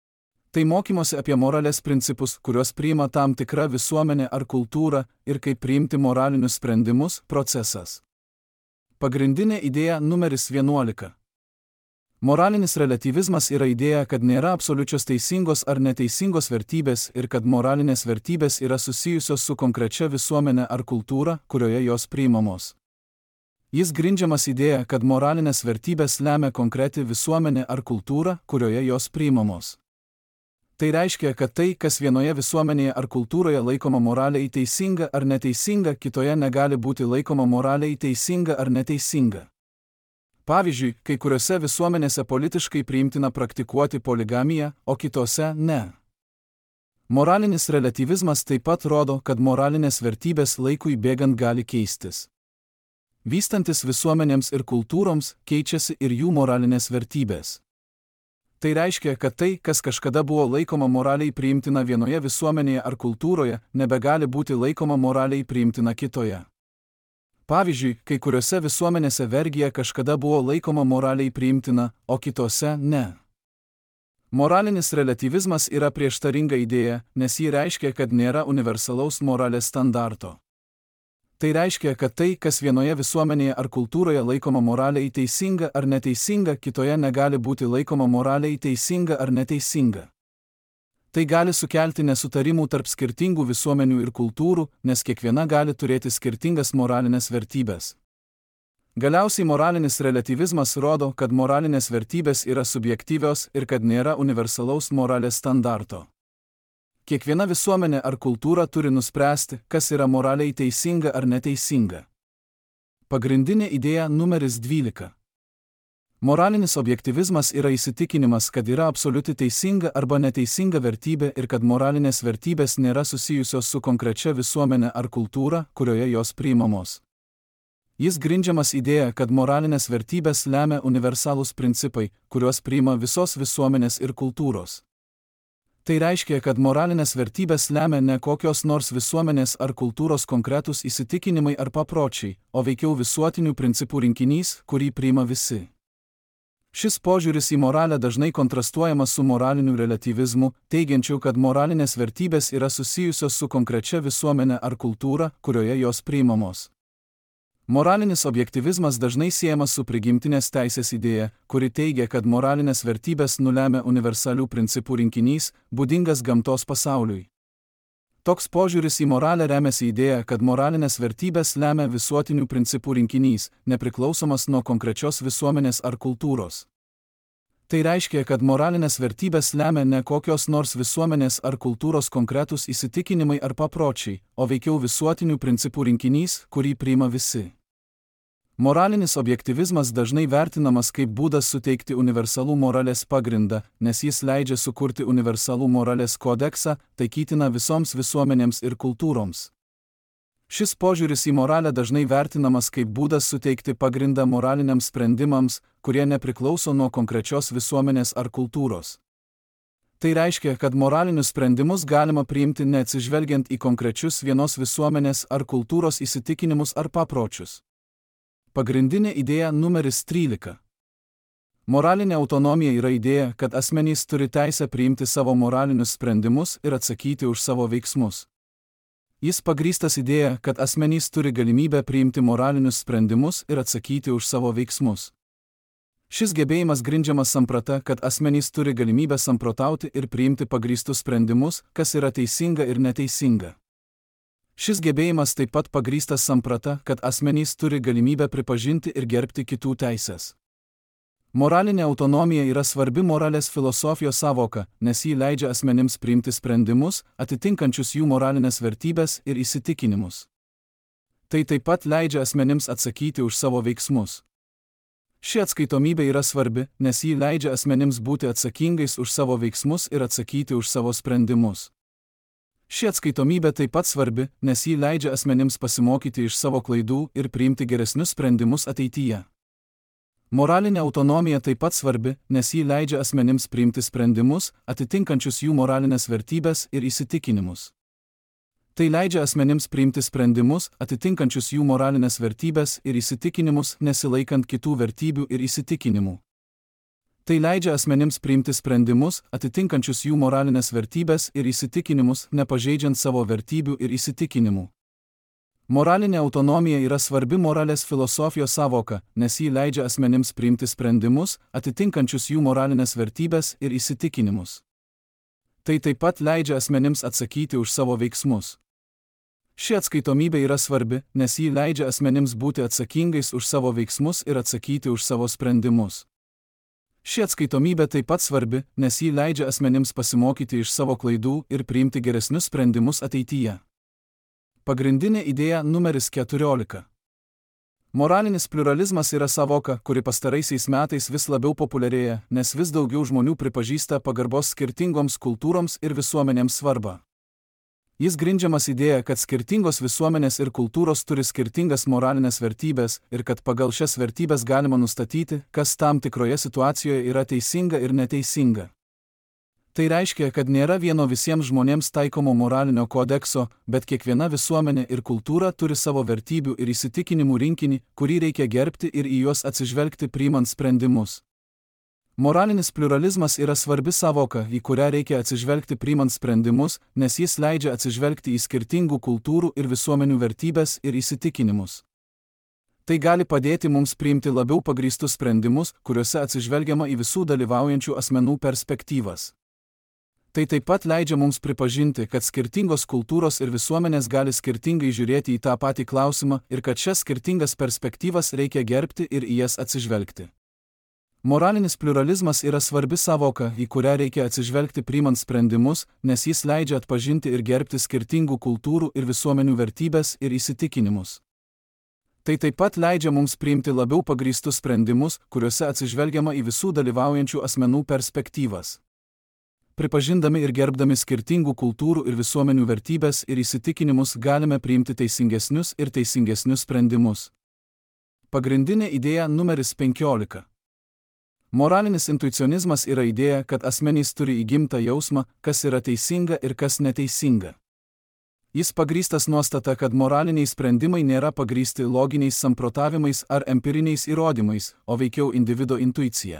Speaker 1: Tai mokymosi apie moralės principus, kuriuos priima tam tikra visuomenė ar kultūra ir kaip priimti moralinius sprendimus, procesas. Pagrindinė idėja numeris vienuolika. Moralinis relatyvizmas yra idėja, kad nėra absoliučios teisingos ar neteisingos vertybės ir kad moralinės vertybės yra susijusios su konkrečia visuomenė ar kultūra, kurioje jos priimamos. Jis grindžiamas idėja, kad moralinės vertybės lemia konkreti visuomenė ar kultūra, kurioje jos priimamos. Tai reiškia, kad tai, kas vienoje visuomenėje ar kultūroje laikoma moraliai teisinga ar neteisinga, kitoje negali būti laikoma moraliai teisinga ar neteisinga. Pavyzdžiui, kai kuriuose visuomenėse politiškai priimtina praktikuoti poligamiją, o kitose ne. Moralinis relatyvizmas taip pat rodo, kad moralinės vertybės laikui bėgant gali keistis. Vystantis visuomenėms ir kultūroms, keičiasi ir jų moralinės vertybės. Tai reiškia, kad tai, kas kažkada buvo laikoma moraliai priimtina vienoje visuomenėje ar kultūroje, nebegali būti laikoma moraliai priimtina kitoje. Pavyzdžiui, kai kuriuose visuomenėse vergija kažkada buvo laikoma moraliai priimtina, o kitose ne. Moralinis relatyvizmas yra prieštaringa idėja, nes ji reiškia, kad nėra universalaus moralės standarto. Tai reiškia, kad tai, kas vienoje visuomenėje ar kultūroje laikoma moraliai teisinga ar neteisinga, kitoje negali būti laikoma moraliai teisinga ar neteisinga. Tai gali sukelti nesutarimų tarp skirtingų visuomenių ir kultūrų, nes kiekviena gali turėti skirtingas moralinės vertybės. Galiausiai moralinis relatyvizmas rodo, kad moralinės vertybės yra subjektyvios ir kad nėra universalaus moralės standarto. Kiekviena visuomenė ar kultūra turi nuspręsti, kas yra moraliai teisinga ar neteisinga. Pagrindinė idėja numeris dvylika. Moralinis objektyvizmas yra įsitikinimas, kad yra absoliuti teisinga arba neteisinga vertybė ir kad moralinės vertybės nėra susijusios su konkrečia visuomenė ar kultūra, kurioje jos priimamos. Jis grindžiamas idėja, kad moralinės vertybės lemia universalūs principai, kuriuos priima visos visuomenės ir kultūros. Tai reiškia, kad moralinės vertybės lemia ne kokios nors visuomenės ar kultūros konkretūs įsitikinimai ar papročiai, o veikiau visuotinių principų rinkinys, kurį priima visi. Šis požiūris į moralę dažnai kontrastuojamas su moraliniu relatyvizmu, teigiančiu, kad moralinės vertybės yra susijusios su konkrečia visuomenė ar kultūra, kurioje jos priimamos. Moralinis objektyvizmas dažnai siejamas su prigimtinės teisės idėja, kuri teigia, kad moralinės vertybės nulemia universalių principų rinkinys, būdingas gamtos pasauliui. Toks požiūris į moralę remiasi idėja, kad moralinės vertybės lemia visuotinių principų rinkinys, nepriklausomas nuo konkrečios visuomenės ar kultūros. Tai reiškia, kad moralinės vertybės lemia ne kokios nors visuomenės ar kultūros konkretūs įsitikinimai ar papročiai, o veikiau visuotinių principų rinkinys, kurį priima visi. Moralinis objektyvizmas dažnai vertinamas kaip būdas suteikti universalų moralės pagrindą, nes jis leidžia sukurti universalų moralės kodeksą, taikytiną visoms visuomenėms ir kultūroms. Šis požiūris į moralę dažnai vertinamas kaip būdas suteikti pagrindą moraliniams sprendimams, kurie nepriklauso nuo konkrečios visuomenės ar kultūros. Tai reiškia, kad moralinius sprendimus galima priimti neatsižvelgiant į konkrečius vienos visuomenės ar kultūros įsitikinimus ar papročius. Pagrindinė idėja numeris trylika. Moralinė autonomija yra idėja, kad asmenys turi teisę priimti savo moralinius sprendimus ir atsakyti už savo veiksmus. Jis pagrįstas idėja, kad asmenys turi galimybę priimti moralinius sprendimus ir atsakyti už savo veiksmus. Šis gebėjimas grindžiamas samprata, kad asmenys turi galimybę samprotauti ir priimti pagrįstus sprendimus, kas yra teisinga ir neteisinga. Šis gebėjimas taip pat pagrįstas samprata, kad asmenys turi galimybę pripažinti ir gerbti kitų teisės. Moralinė autonomija yra svarbi moralės filosofijos sąvoka, nes ji leidžia asmenims priimti sprendimus, atitinkančius jų moralinės vertybės ir įsitikinimus. Tai taip pat leidžia asmenims atsakyti už savo veiksmus. Ši atskaitomybė yra svarbi, nes ji leidžia asmenims būti atsakingais už savo veiksmus ir atsakyti už savo sprendimus. Ši atskaitomybė taip pat svarbi, nes ji leidžia asmenims pasimokyti iš savo klaidų ir priimti geresnius sprendimus ateityje. Moralinė autonomija taip pat svarbi, nes ji leidžia asmenims priimti sprendimus, atitinkančius jų moralinės vertybės ir įsitikinimus. Tai leidžia asmenims priimti sprendimus, atitinkančius jų moralinės vertybės ir įsitikinimus, nesilaikant kitų vertybių ir įsitikinimų. Tai leidžia asmenims priimti sprendimus, atitinkančius jų moralinės vertybės ir įsitikinimus, nepažeidžiant savo vertybių ir įsitikinimų. Moralinė autonomija yra svarbi moralės filosofijos sąvoka, nes ji leidžia asmenims priimti sprendimus, atitinkančius jų moralinės vertybės ir įsitikinimus. Tai taip pat leidžia asmenims atsakyti už savo veiksmus. Ši atskaitomybė yra svarbi, nes ji leidžia asmenims būti atsakingais už savo veiksmus ir atsakyti už savo sprendimus. Ši atskaitomybė taip pat svarbi, nes ji leidžia asmenims pasimokyti iš savo klaidų ir priimti geresnius sprendimus ateityje. Pagrindinė idėja numeris keturiolika. Moralinis pliuralizmas yra sąvoka, kuri pastaraisiais metais vis labiau populiarėja, nes vis daugiau žmonių pripažįsta pagarbos skirtingoms kultūroms ir visuomenėms svarbą. Jis grindžiamas idėja, kad skirtingos visuomenės ir kultūros turi skirtingas moralinės vertybės ir kad pagal šias vertybės galima nustatyti, kas tam tikroje situacijoje yra teisinga ir neteisinga. Tai reiškia, kad nėra vieno visiems žmonėms taikomo moralinio kodekso, bet kiekviena visuomenė ir kultūra turi savo vertybių ir įsitikinimų rinkinį, kurį reikia gerbti ir į juos atsižvelgti priimant sprendimus. Moralinis pliuralizmas yra svarbi sąvoka, į kurią reikia atsižvelgti priimant sprendimus, nes jis leidžia atsižvelgti į skirtingų kultūrų ir visuomenių vertybės ir įsitikinimus. Tai gali padėti mums priimti labiau pagrįstus sprendimus, kuriuose atsižvelgiama į visų dalyvaujančių asmenų perspektyvas. Tai taip pat leidžia mums pripažinti, kad skirtingos kultūros ir visuomenės gali skirtingai žiūrėti į tą patį klausimą ir kad šias skirtingas perspektyvas reikia gerbti ir į jas atsižvelgti. Moralinis pliuralizmas yra svarbi sąvoka, į kurią reikia atsižvelgti priimant sprendimus, nes jis leidžia atpažinti ir gerbti skirtingų kultūrų ir visuomenių vertybės ir įsitikinimus. Tai taip pat leidžia mums priimti labiau pagrįstus sprendimus, kuriuose atsižvelgiama į visų dalyvaujančių asmenų perspektyvas. Pripažindami ir gerbdami skirtingų kultūrų ir visuomenių vertybės ir įsitikinimus galime priimti teisingesnius ir teisingesnius sprendimus. Pagrindinė idėja numeris penkiolika. Moralinis intuicionizmas yra idėja, kad asmenys turi įgimtą jausmą, kas yra teisinga ir kas neteisinga. Jis pagrįstas nuostata, kad moraliniai sprendimai nėra pagrįsti loginiais samprotavimais ar empiriniais įrodymais, o veikiau individo intuicija.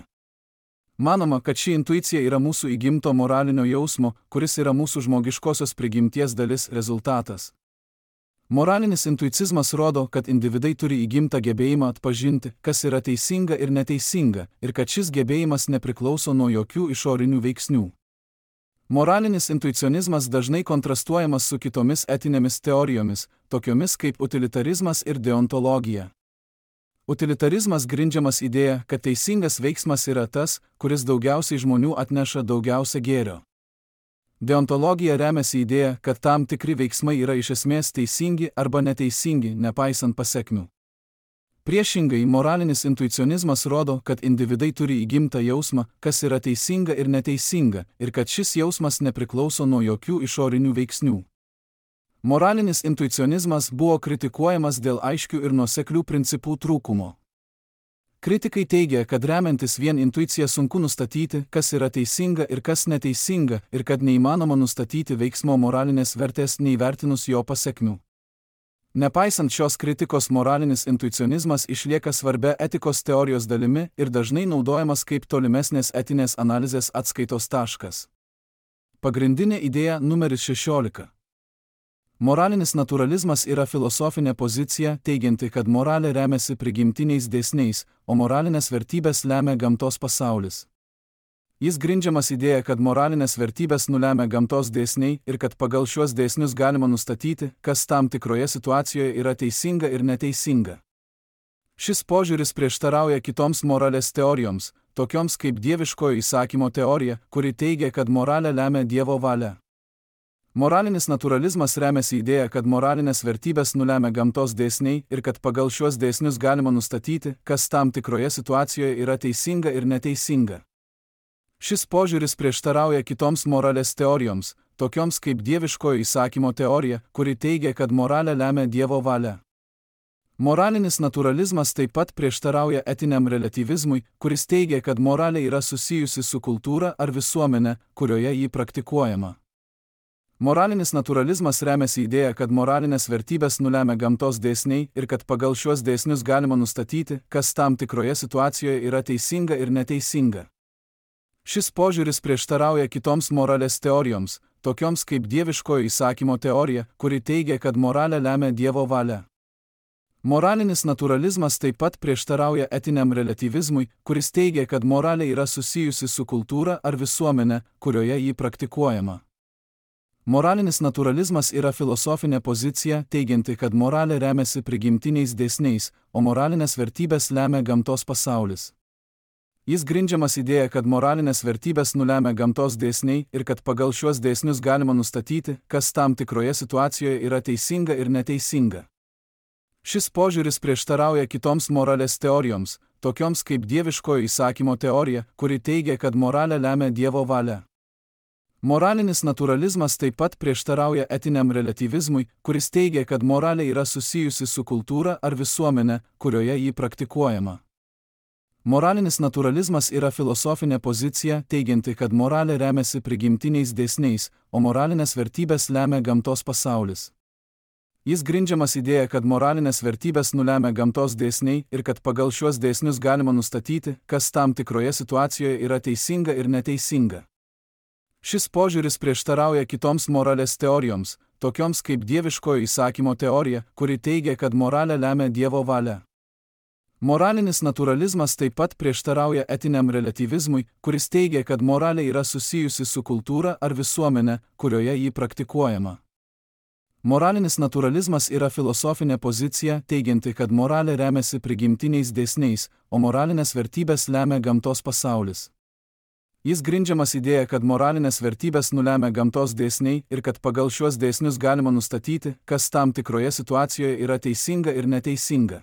Speaker 1: Manoma, kad ši intuicija yra mūsų įgimto moralinio jausmo, kuris yra mūsų žmogiškosios prigimties dalis rezultatas. Moralinis intuicizmas rodo, kad individai turi įgimtą gebėjimą atpažinti, kas yra teisinga ir neteisinga, ir kad šis gebėjimas nepriklauso nuo jokių išorinių veiksnių. Moralinis intuicionizmas dažnai kontrastuojamas su kitomis etinėmis teorijomis, tokiomis kaip utilitarizmas ir deontologija. Utilitarizmas grindžiamas idėja, kad teisingas veiksmas yra tas, kuris daugiausiai žmonių atneša daugiausia gėrio. Deontologija remiasi idėja, kad tam tikri veiksmai yra iš esmės teisingi arba neteisingi, nepaisant pasekmių. Priešingai, moralinis intuicionizmas rodo, kad individai turi įgimtą jausmą, kas yra teisinga ir neteisinga, ir kad šis jausmas nepriklauso nuo jokių išorinių veiksnių. Moralinis intuicionizmas buvo kritikuojamas dėl aiškių ir nuoseklių principų trūkumo. Kritikai teigia, kad remiantis vien intuicija sunku nustatyti, kas yra teisinga ir kas neteisinga, ir kad neįmanoma nustatyti veiksmo moralinės vertės neįvertinus jo pasekmių. Nepaisant šios kritikos, moralinis intuicionizmas išlieka svarbia etikos teorijos dalimi ir dažnai naudojamas kaip tolimesnės etinės analizės atskaitos taškas. Pagrindinė idėja numeris šešiolika. Moralinis naturalizmas yra filosofinė pozicija, teigianti, kad moralė remiasi prigimtiniais dėsniais, o moralinės vertybės lemia gamtos pasaulis. Jis grindžiamas idėja, kad moralinės vertybės nulemia gamtos dėsniai ir kad pagal šiuos dėsnius galima nustatyti, kas tam tikroje situacijoje yra teisinga ir neteisinga. Šis požiūris prieštarauja kitoms moralės teorijoms, tokioms kaip dieviškojo įsakymo teorija, kuri teigia, kad moralę lemia Dievo valia. Moralinis naturalizmas remiasi idėja, kad moralinės vertybės nulemia gamtos dėsniai ir kad pagal šiuos dėsnius galima nustatyti, kas tam tikroje situacijoje yra teisinga ir neteisinga. Šis požiūris prieštarauja kitoms moralės teorijoms, tokioms kaip dieviškojo įsakymo teorija, kuri teigia, kad moralę lemia Dievo valia. Moralinis naturalizmas taip pat prieštarauja etiniam relatyvizmui, kuris teigia, kad moralė yra susijusi su kultūra ar visuomenė, kurioje ji praktikuojama. Moralinis naturalizmas remiasi idėja, kad moralinės vertybės nulemia gamtos dėsniai ir kad pagal šiuos dėsnius galima nustatyti, kas tam tikroje situacijoje yra teisinga ir neteisinga. Šis požiūris prieštarauja kitoms moralės teorijoms, tokioms kaip dieviškojo įsakymo teorija, kuri teigia, kad moralę lemia Dievo valia. Moralinis naturalizmas taip pat prieštarauja etiniam reliatyvizmui, kuris teigia, kad moralė yra susijusi su kultūra ar visuomenė, kurioje ji praktikuojama. Moralinis naturalizmas yra filosofinė pozicija, teigianti, kad moralė remiasi prigimtiniais dėsniais, o moralinės vertybės lemia gamtos pasaulis. Jis grindžiamas idėja, kad moralinės vertybės nulemia gamtos dėsniai ir kad pagal šiuos dėsnius galima nustatyti, kas tam tikroje situacijoje yra teisinga ir neteisinga. Šis požiūris prieštarauja kitoms moralės teorijoms, tokioms kaip dieviškojo įsakymo teorija, kuri teigia, kad moralę lemia Dievo valia. Moralinis naturalizmas taip pat prieštarauja etiniam reliatyvizmui, kuris teigia, kad moralė yra susijusi su kultūra ar visuomenė, kurioje ji praktikuojama. Moralinis naturalizmas yra filosofinė pozicija, teigianti, kad moralė remiasi prigimtiniais dėsniais, o moralinės vertybės lemia gamtos pasaulis. Jis grindžiamas idėja, kad moralinės vertybės nulemia gamtos dėsniai ir kad pagal šiuos dėsnius galima nustatyti, kas tam tikroje situacijoje yra teisinga ir neteisinga. Šis požiūris prieštarauja kitoms moralės teorijoms, tokioms kaip dieviškojo įsakymo teorija, kuri teigia, kad moralę lemia Dievo valia. Moralinis naturalizmas taip pat prieštarauja etiniam reliatyvizmui, kuris teigia, kad moralė yra susijusi su kultūra ar visuomenė, kurioje ji praktikuojama. Moralinis naturalizmas yra filosofinė pozicija, teigianti, kad moralė remiasi prigimtiniais dėsniais, o moralinės vertybės lemia gamtos pasaulis. Jis grindžiamas idėja, kad moralinės vertybės nulemia gamtos dėsniai ir kad pagal šiuos dėsnius galima nustatyti, kas tam tikroje situacijoje yra teisinga ir neteisinga.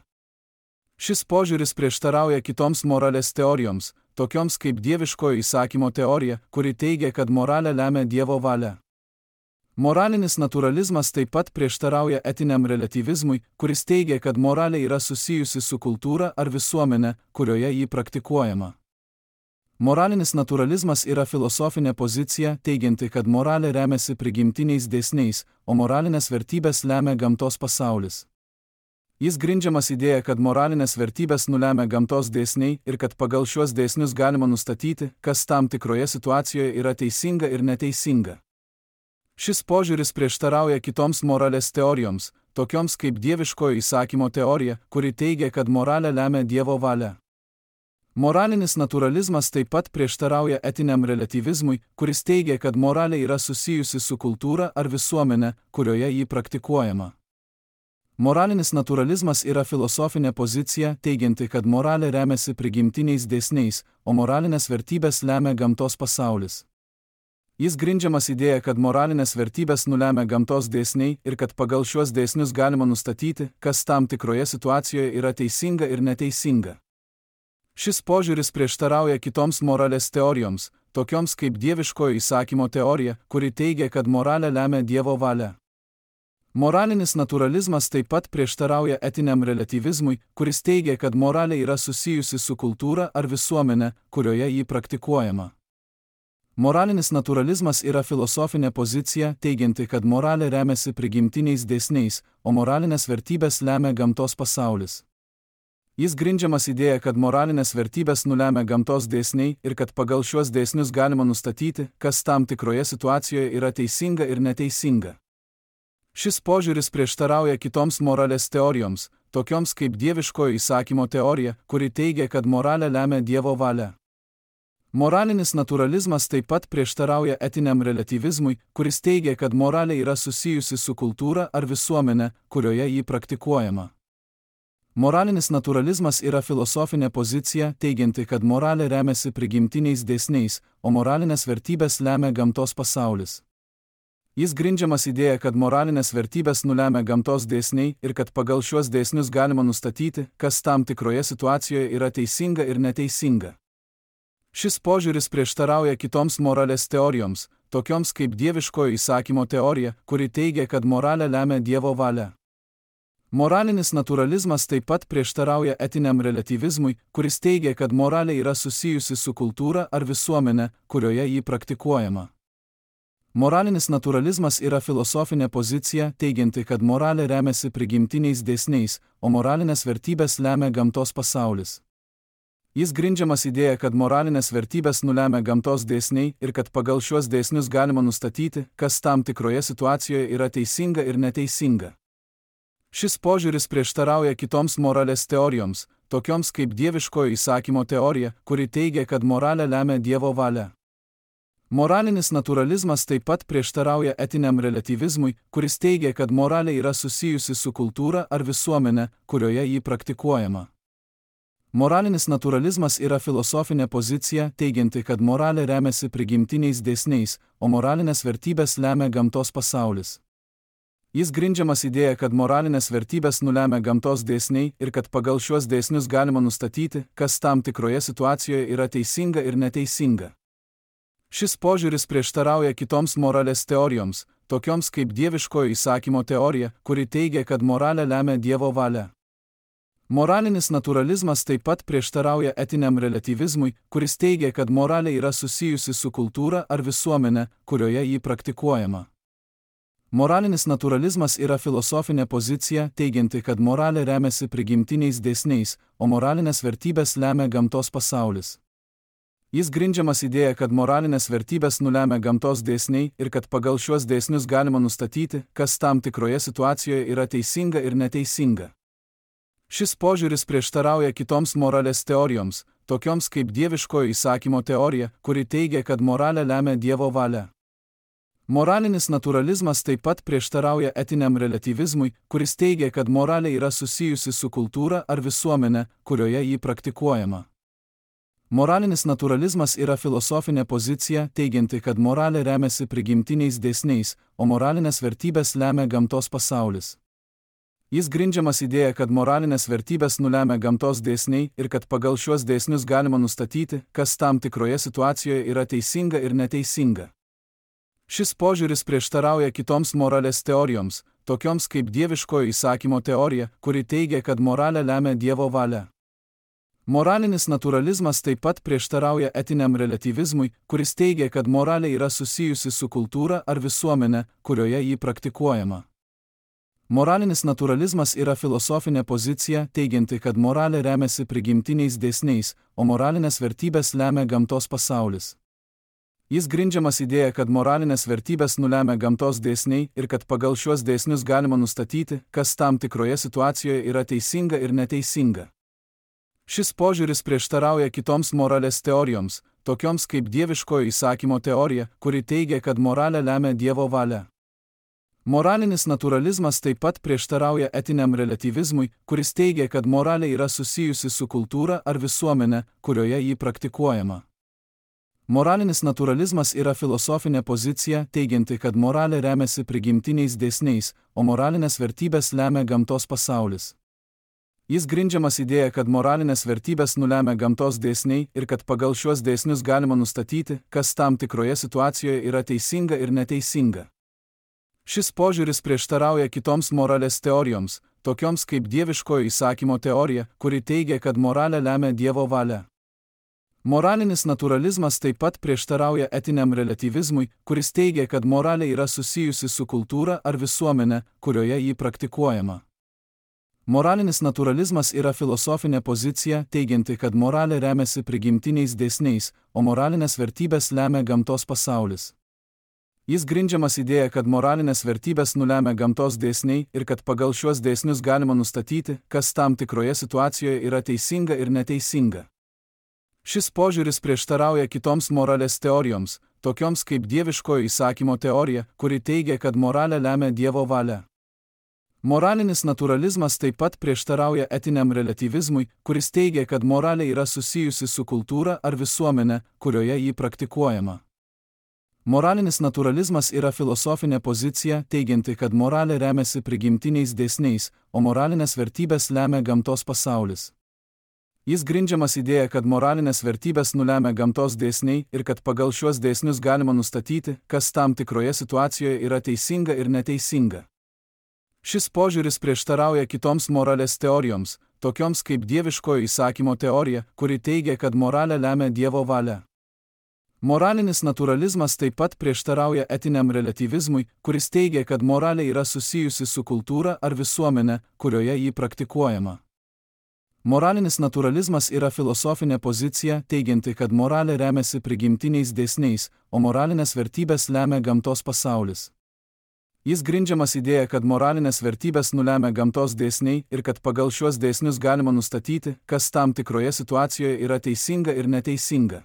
Speaker 1: Šis požiūris prieštarauja kitoms moralės teorijoms, tokioms kaip dieviškojo įsakymo teorija, kuri teigia, kad moralę lemia Dievo valia. Moralinis naturalizmas taip pat prieštarauja etiniam reliatyvizmui, kuris teigia, kad moralė yra susijusi su kultūra ar visuomenė, kurioje ji praktikuojama. Moralinis naturalizmas yra filosofinė pozicija, teigianti, kad moralė remiasi prigimtiniais dėsniais, o moralinės vertybės lemia gamtos pasaulis. Jis grindžiamas idėja, kad moralinės vertybės nulemia gamtos dėsniai ir kad pagal šiuos dėsnius galima nustatyti, kas tam tikroje situacijoje yra teisinga ir neteisinga. Šis požiūris prieštarauja kitoms moralės teorijoms, tokioms kaip dieviškojo įsakymo teorija, kuri teigia, kad moralę lemia Dievo valia. Moralinis naturalizmas taip pat prieštarauja etiniam reliatyvizmui, kuris teigia, kad moralė yra susijusi su kultūra ar visuomenė, kurioje ji praktikuojama. Moralinis naturalizmas yra filosofinė pozicija, teigianti, kad moralė remiasi prigimtiniais dėsniais, o moralinės vertybės lemia gamtos pasaulis. Jis grindžiamas idėja, kad moralinės vertybės nulemia gamtos dėsniai ir kad pagal šiuos dėsnius galima nustatyti, kas tam tikroje situacijoje yra teisinga ir neteisinga. Šis požiūris prieštarauja kitoms moralės teorijoms, tokioms kaip dieviškojo įsakymo teorija, kuri teigia, kad moralę lemia Dievo valia. Moralinis naturalizmas taip pat prieštarauja etiniam reliatyvizmui, kuris teigia, kad moralė yra susijusi su kultūra ar visuomenė, kurioje ji praktikuojama. Moralinis naturalizmas yra filosofinė pozicija, teigianti, kad moralė remiasi prigimtiniais dėsniais, o moralinės vertybės lemia gamtos pasaulis. Jis grindžiamas idėja, kad moralinės vertybės nulemia gamtos dėsniai ir kad pagal šiuos dėsnius galima nustatyti, kas tam tikroje situacijoje yra teisinga ir neteisinga. Šis požiūris prieštarauja kitoms moralės teorijoms, tokioms kaip dieviškojo įsakymo teorija, kuri teigia, kad moralę lemia Dievo valia. Moralinis naturalizmas taip pat prieštarauja etiniam reliatyvizmui, kuris teigia, kad moralė yra susijusi su kultūra ar visuomenė, kurioje ji praktikuojama. Moralinis naturalizmas yra filosofinė pozicija, teigianti, kad moralė remiasi prigimtiniais dėsniais, o moralinės vertybės lemia gamtos pasaulis. Jis grindžiamas idėja, kad moralinės vertybės nulemia gamtos dėsniai ir kad pagal šiuos dėsnius galima nustatyti, kas tam tikroje situacijoje yra teisinga ir neteisinga. Šis požiūris prieštarauja kitoms moralės teorijoms, tokioms kaip dieviškojo įsakymo teorija, kuri teigia, kad moralę lemia Dievo valia. Moralinis naturalizmas taip pat prieštarauja etiniam reliatyvizmui, kuris teigia, kad moralė yra susijusi su kultūra ar visuomenė, kurioje ji praktikuojama. Moralinis naturalizmas yra filosofinė pozicija, teigianti, kad moralė remiasi prigimtiniais dėsniais, o moralinės vertybės lemia gamtos pasaulis. Jis grindžiamas idėja, kad moralinės vertybės nulemia gamtos dėsniai ir kad pagal šiuos dėsnius galima nustatyti, kas tam tikroje situacijoje yra teisinga ir neteisinga. Šis požiūris prieštarauja kitoms moralės teorijoms, tokioms kaip dieviškojo įsakymo teorija, kuri teigia, kad moralę lemia Dievo valia. Moralinis naturalizmas taip pat prieštarauja etiniam reliatyvizmui, kuris teigia, kad moralė yra susijusi su kultūra ar visuomenė, kurioje ji praktikuojama. Moralinis naturalizmas yra filosofinė pozicija, teigianti, kad moralė remiasi prigimtiniais dėsniais, o moralinės vertybės lemia gamtos pasaulis. Jis grindžiamas idėja, kad moralinės vertybės nulemia gamtos dėsniai ir kad pagal šiuos dėsnius galima nustatyti, kas tam tikroje situacijoje yra teisinga ir neteisinga. Šis požiūris prieštarauja kitoms moralės teorijoms, tokioms kaip dieviškojo įsakymo teorija, kuri teigia, kad moralę lemia Dievo valia. Moralinis naturalizmas taip pat prieštarauja etiniam reliatyvizmui, kuris teigia, kad moralė yra susijusi su kultūra ar visuomenė, kurioje ji praktikuojama. Moralinis naturalizmas yra filosofinė pozicija, teigianti, kad moralė remiasi prigimtiniais dėsniais, o moralinės vertybės lemia gamtos pasaulis. Jis grindžiamas idėja, kad moralinės vertybės nulemia gamtos dėsniai ir kad pagal šiuos dėsnius galima nustatyti, kas tam tikroje situacijoje yra teisinga ir neteisinga. Šis požiūris prieštarauja kitoms moralės teorijoms, tokioms kaip dieviškojo įsakymo teorija, kuri teigia, kad moralę lemia Dievo valia. Moralinis naturalizmas taip pat prieštarauja etiniam reliatyvizmui, kuris teigia, kad moralė yra susijusi su kultūra ar visuomenė, kurioje ji praktikuojama. Moralinis naturalizmas yra filosofinė pozicija, teigianti, kad moralė remiasi prigimtiniais dėsniais, o moralinės vertybės lemia gamtos pasaulis. Jis grindžiamas idėja, kad moralinės vertybės nulemia gamtos dėsniai ir kad pagal šiuos dėsnius galima nustatyti, kas tam tikroje situacijoje yra teisinga ir neteisinga. Šis požiūris prieštarauja kitoms moralės teorijoms, tokioms kaip dieviškojo įsakymo teorija, kuri teigia, kad moralę lemia Dievo valia. Moralinis naturalizmas taip pat prieštarauja etiniam reliatyvizmui, kuris teigia, kad moralė yra susijusi su kultūra ar visuomenė, kurioje ji praktikuojama. Moralinis naturalizmas yra filosofinė pozicija, teigianti, kad moralė remiasi prigimtiniais dėsniais, o moralinės vertybės lemia gamtos pasaulis. Jis grindžiamas idėja, kad moralinės vertybės nulemia gamtos dėsniai ir kad pagal šiuos dėsnius galima nustatyti, kas tam tikroje situacijoje yra teisinga ir neteisinga. Šis požiūris prieštarauja kitoms moralės teorijoms, tokioms kaip dieviškojo įsakymo teorija, kuri teigia, kad moralę lemia Dievo valia. Moralinis naturalizmas taip pat prieštarauja etiniam reliatyvizmui, kuris teigia, kad moralė yra susijusi su kultūra ar visuomenė, kurioje ji praktikuojama. Moralinis naturalizmas yra filosofinė pozicija, teigianti, kad moralė remiasi prigimtiniais dėsniais, o moralinės vertybės lemia gamtos pasaulis. Jis grindžiamas idėja, kad moralinės vertybės nulemia gamtos dėsniai ir kad pagal šiuos dėsnius galima nustatyti, kas tam tikroje situacijoje yra teisinga ir neteisinga. Šis požiūris prieštarauja kitoms moralės teorijoms, tokioms kaip dieviškojo įsakymo teorija, kuri teigia, kad moralę lemia Dievo valia. Moralinis naturalizmas taip pat prieštarauja etiniam reliatyvizmui, kuris teigia, kad moralė yra susijusi su kultūra ar visuomenė, kurioje ji praktikuojama. Moralinis naturalizmas yra filosofinė pozicija, teigianti, kad moralė remiasi prigimtiniais dėsniais, o moralinės vertybės lemia gamtos pasaulis. Jis grindžiamas idėja, kad moralinės vertybės nulemia gamtos dėsniai ir kad pagal šiuos dėsnius galima nustatyti, kas tam tikroje situacijoje yra teisinga ir neteisinga. Šis požiūris prieštarauja kitoms moralės teorijoms, tokioms kaip dieviškojo įsakymo teorija, kuri teigia, kad moralę lemia Dievo valia. Moralinis naturalizmas taip pat prieštarauja etiniam reliatyvizmui, kuris teigia, kad moralė yra susijusi su kultūra ar visuomenė, kurioje ji praktikuojama. Moralinis naturalizmas yra filosofinė pozicija, teigianti, kad moralė remiasi prigimtiniais dėsniais, o moralinės vertybės lemia gamtos pasaulis. Jis grindžiamas idėja, kad moralinės vertybės nulemia gamtos dėsniai ir kad pagal šiuos dėsnius galima nustatyti, kas tam tikroje situacijoje yra teisinga ir neteisinga. Šis požiūris prieštarauja kitoms moralės teorijoms, tokioms kaip dieviškojo įsakymo teorija, kuri teigia, kad moralę lemia Dievo valia. Moralinis naturalizmas taip pat prieštarauja etiniam reliatyvizmui, kuris teigia, kad moralė yra susijusi su kultūra ar visuomenė, kurioje ji praktikuojama. Moralinis naturalizmas yra filosofinė pozicija, teigianti, kad moralė remiasi prigimtiniais dėsniais, o moralinės vertybės lemia gamtos pasaulis. Jis grindžiamas idėja, kad moralinės vertybės nulemia gamtos dėsniai ir kad pagal šiuos dėsnius galima nustatyti, kas tam tikroje situacijoje yra teisinga ir neteisinga.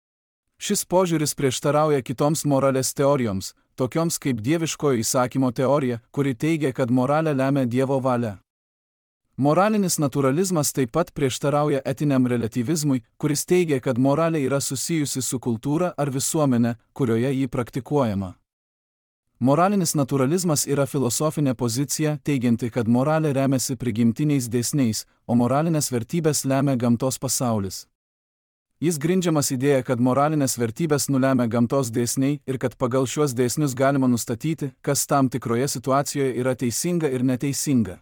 Speaker 1: Šis požiūris prieštarauja kitoms moralės teorijoms, tokioms kaip dieviškojo įsakymo teorija, kuri teigia, kad moralę lemia Dievo valia. Moralinis naturalizmas taip pat prieštarauja etiniam reliatyvizmui, kuris teigia, kad moralė yra susijusi su kultūra ar visuomenė, kurioje ji praktikuojama. Moralinis naturalizmas yra filosofinė pozicija, teigianti, kad moralė remiasi prigimtiniais dėsniais, o moralinės vertybės lemia gamtos pasaulis. Jis grindžiamas idėja, kad moralinės vertybės nulemia gamtos dėsniai ir kad pagal šiuos dėsnius galima nustatyti, kas tam tikroje situacijoje yra teisinga ir neteisinga.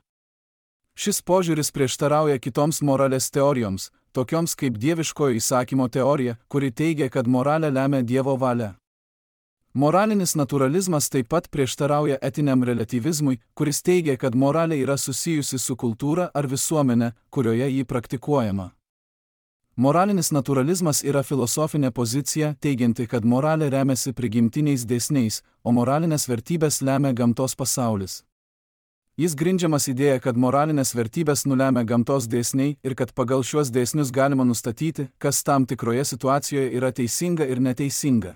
Speaker 1: Šis požiūris prieštarauja kitoms moralės teorijoms, tokioms kaip dieviškojo įsakymo teorija, kuri teigia, kad moralę lemia Dievo valia. Moralinis naturalizmas taip pat prieštarauja etiniam reliatyvizmui, kuris teigia, kad moralė yra susijusi su kultūra ar visuomenė, kurioje ji praktikuojama. Moralinis naturalizmas yra filosofinė pozicija, teigianti, kad moralė remiasi prigimtiniais dėsniais, o moralinės vertybės lemia gamtos pasaulis. Jis grindžiamas idėja, kad moralinės vertybės nulemia gamtos dėsniai ir kad pagal šiuos dėsnius galima nustatyti, kas tam tikroje situacijoje yra teisinga ir neteisinga.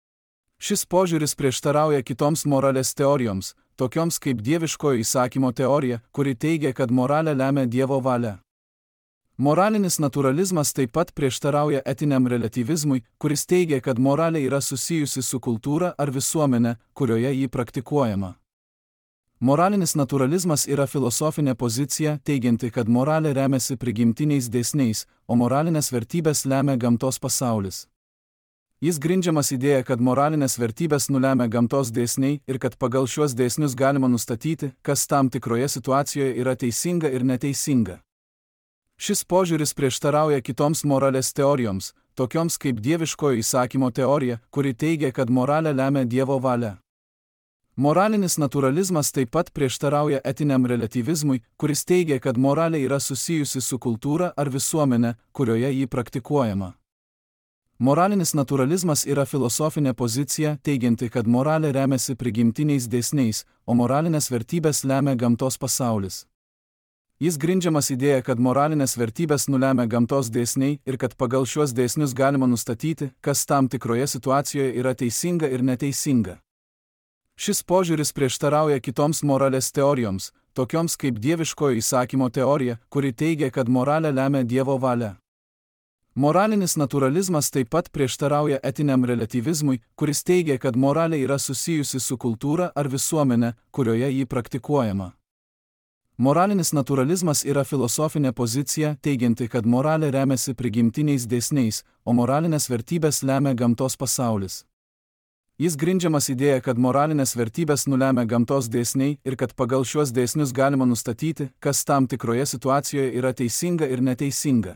Speaker 1: Šis požiūris prieštarauja kitoms moralės teorijoms, tokioms kaip dieviškojo įsakymo teorija, kuri teigia, kad moralę lemia Dievo valia. Moralinis naturalizmas taip pat prieštarauja etiniam reliatyvizmui, kuris teigia, kad moralė yra susijusi su kultūra ar visuomenė, kurioje ji praktikuojama. Moralinis naturalizmas yra filosofinė pozicija, teigianti, kad moralė remiasi prigimtiniais dėsniais, o moralinės vertybės lemia gamtos pasaulis. Jis grindžiamas idėja, kad moralinės vertybės nulemia gamtos dėsniai ir kad pagal šiuos dėsnius galima nustatyti, kas tam tikroje situacijoje yra teisinga ir neteisinga. Šis požiūris prieštarauja kitoms moralės teorijoms, tokioms kaip dieviškojo įsakymo teorija, kuri teigia, kad moralę lemia Dievo valia. Moralinis naturalizmas taip pat prieštarauja etiniam reliatyvizmui, kuris teigia, kad moralė yra susijusi su kultūra ar visuomenė, kurioje ji praktikuojama. Moralinis naturalizmas yra filosofinė pozicija, teigianti, kad moralė remiasi prigimtiniais dėsniais, o moralinės vertybės lemia gamtos pasaulis. Jis grindžiamas idėja, kad moralinės vertybės nulemia gamtos dėsniai ir kad pagal šiuos dėsnius galima nustatyti, kas tam tikroje situacijoje yra teisinga ir neteisinga. Šis požiūris prieštarauja kitoms moralės teorijoms, tokioms kaip dieviškojo įsakymo teorija, kuri teigia, kad moralę lemia Dievo valia. Moralinis naturalizmas taip pat prieštarauja etiniam reliatyvizmui, kuris teigia, kad moralė yra susijusi su kultūra ar visuomenė, kurioje ji praktikuojama. Moralinis naturalizmas yra filosofinė pozicija, teigianti, kad moralė remiasi prigimtiniais dėsniais, o moralinės vertybės lemia gamtos pasaulis. Jis grindžiamas idėja, kad moralinės vertybės nulemia gamtos dėsniai ir kad pagal šiuos dėsnius galima nustatyti, kas tam tikroje situacijoje yra teisinga ir neteisinga.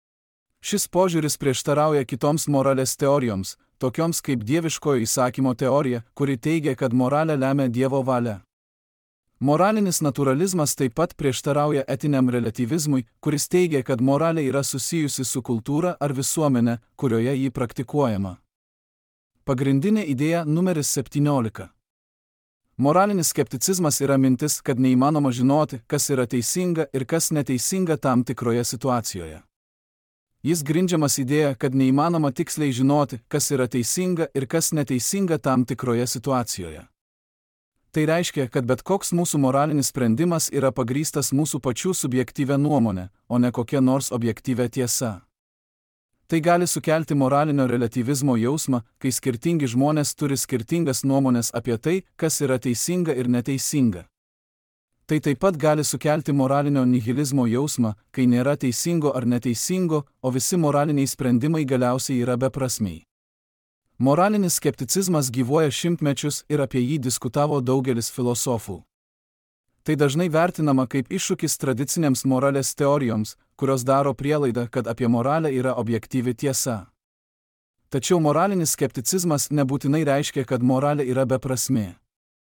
Speaker 1: Šis požiūris prieštarauja kitoms moralės teorijoms, tokioms kaip dieviškojo įsakymo teorija, kuri teigia, kad moralę lemia Dievo valia. Moralinis naturalizmas taip pat prieštarauja etiniam reliatyvizmui, kuris teigia, kad moralė yra susijusi su kultūra ar visuomenė, kurioje ji praktikuojama. Pagrindinė idėja numeris septyniolika. Moralinis skepticizmas yra mintis, kad neįmanoma žinoti, kas yra teisinga ir kas neteisinga tam tikroje situacijoje. Jis grindžiamas idėja, kad neįmanoma tiksliai žinoti, kas yra teisinga ir kas neteisinga tam tikroje situacijoje. Tai reiškia, kad bet koks mūsų moralinis sprendimas yra pagrįstas mūsų pačių subjektyvia nuomonė, o ne kokia nors objektyvia tiesa. Tai gali sukelti moralinio reliatyvizmo jausmą, kai skirtingi žmonės turi skirtingas nuomonės apie tai, kas yra teisinga ir neteisinga. Tai taip pat gali sukelti moralinio nihilizmo jausmą, kai nėra teisingo ar neteisingo, o visi moraliniai sprendimai galiausiai yra beprasmiai. Moralinis skepticizmas gyvuoja šimtmečius ir apie jį diskutavo daugelis filosofų. Tai dažnai vertinama kaip iššūkis tradicinėms moralės teorijoms, kurios daro prielaidą, kad apie moralę yra objektyvi tiesa. Tačiau moralinis skepticizmas nebūtinai reiškia, kad moralė yra beprasmė.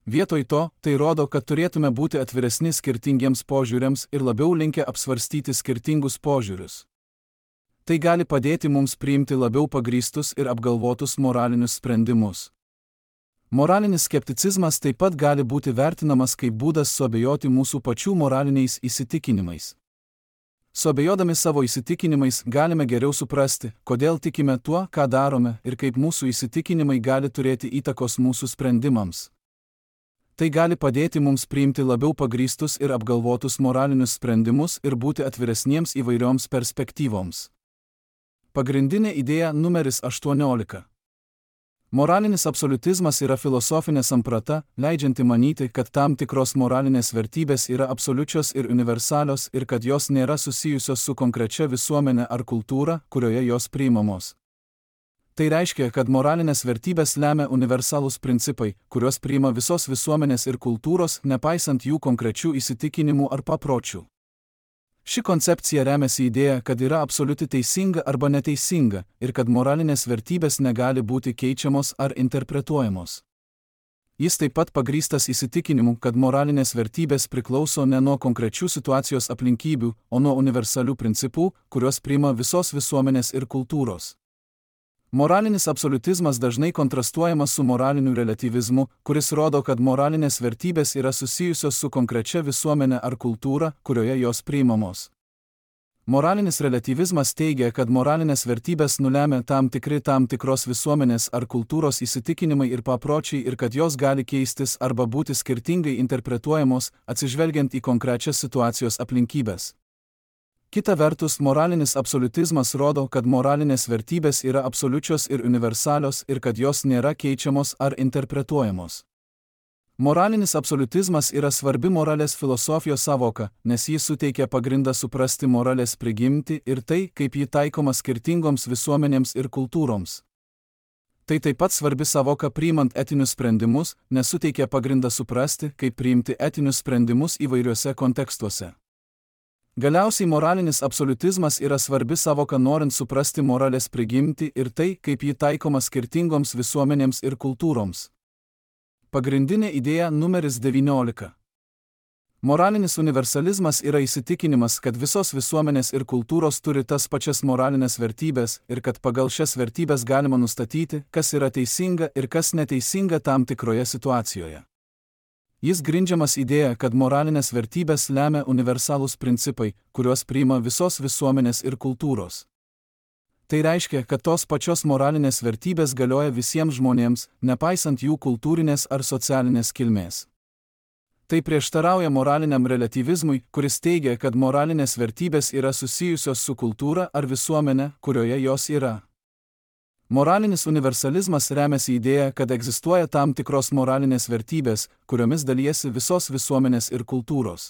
Speaker 1: Vietoj to, tai rodo, kad turėtume būti atviresni skirtingiems požiūriams ir labiau linkę apsvarstyti skirtingus požiūrius. Tai gali padėti mums priimti labiau pagrįstus ir apgalvotus moralinius sprendimus. Moralinis skepticizmas taip pat gali būti vertinamas kaip būdas suabejoti mūsų pačių moraliniais įsitikinimais. Suabejodami savo įsitikinimais galime geriau suprasti, kodėl tikime tuo, ką darome ir kaip mūsų įsitikinimai gali turėti įtakos mūsų sprendimams. Tai gali padėti mums priimti labiau pagrįstus ir apgalvotus moralinius sprendimus ir būti atviresniems įvairioms perspektyvoms. Pagrindinė idėja numeris aštuoniolika. Moralinis absoliutizmas yra filosofinė samprata, leidžianti manyti, kad tam tikros moralinės vertybės yra absoliučios ir universalios ir kad jos nėra susijusios su konkrečia visuomenė ar kultūra, kurioje jos priimamos. Tai reiškia, kad moralinės vertybės lemia universalūs principai, kuriuos priima visos visuomenės ir kultūros, nepaisant jų konkrečių įsitikinimų ar papročių. Ši koncepcija remiasi idėja, kad yra absoliuti teisinga arba neteisinga ir kad moralinės vertybės negali būti keičiamos ar interpretuojamos. Jis taip pat pagrįstas įsitikinimu, kad moralinės vertybės priklauso ne nuo konkrečių situacijos aplinkybių, o nuo universalių principų, kuriuos priima visos visuomenės ir kultūros. Moralinis absoliutizmas dažnai kontrastuojamas su moraliniu relativizmu, kuris rodo, kad moralinės vertybės yra susijusios su konkrečia visuomenė ar kultūra, kurioje jos priimamos. Moralinis relativizmas teigia, kad moralinės vertybės nulemia tam tikri tam tikros visuomenės ar kultūros įsitikinimai ir papročiai ir kad jos gali keistis arba būti skirtingai interpretuojamos, atsižvelgiant į konkrečias situacijos aplinkybės. Kita vertus, moralinis absoliutizmas rodo, kad moralinės vertybės yra absoliučios ir universalios ir kad jos nėra keičiamos ar interpretuojamos. Moralinis absoliutizmas yra svarbi moralės filosofijos sąvoka, nes ji suteikia pagrindą suprasti moralės prigimtį ir tai, kaip ji taikoma skirtingoms visuomenėms ir kultūroms. Tai taip pat svarbi sąvoka priimant etinius sprendimus, nes suteikia pagrindą suprasti, kaip priimti etinius sprendimus įvairiuose kontekstuose. Galiausiai moralinis absoliutizmas yra svarbi sąvoka norint suprasti moralės prigimtį ir tai, kaip ji taikoma skirtingoms visuomenėms ir kultūroms. Pagrindinė idėja numeris devyniolika. Moralinis universalizmas yra įsitikinimas, kad visos visuomenės ir kultūros turi tas pačias moralinės vertybės ir kad pagal šias vertybės galima nustatyti, kas yra teisinga ir kas neteisinga tam tikroje situacijoje. Jis grindžiamas idėja, kad moralinės vertybės lemia universalūs principai, kuriuos priima visos visuomenės ir kultūros. Tai reiškia, kad tos pačios moralinės vertybės galioja visiems žmonėms, nepaisant jų kultūrinės ar socialinės kilmės. Tai prieštarauja moraliniam relativizmui, kuris teigia, kad moralinės vertybės yra susijusios su kultūra ar visuomenė, kurioje jos yra. Moralinis universalizmas remiasi idėja, kad egzistuoja tam tikros moralinės vertybės, kuriomis dalijasi visos visuomenės ir kultūros.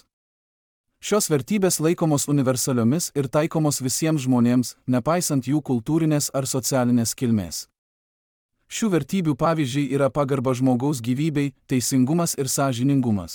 Speaker 1: Šios vertybės laikomos universaliomis ir taikomos visiems žmonėms, nepaisant jų kultūrinės ar socialinės kilmės. Šių vertybių pavyzdžiai yra pagarba žmogaus gyvybei, teisingumas ir sąžiningumas.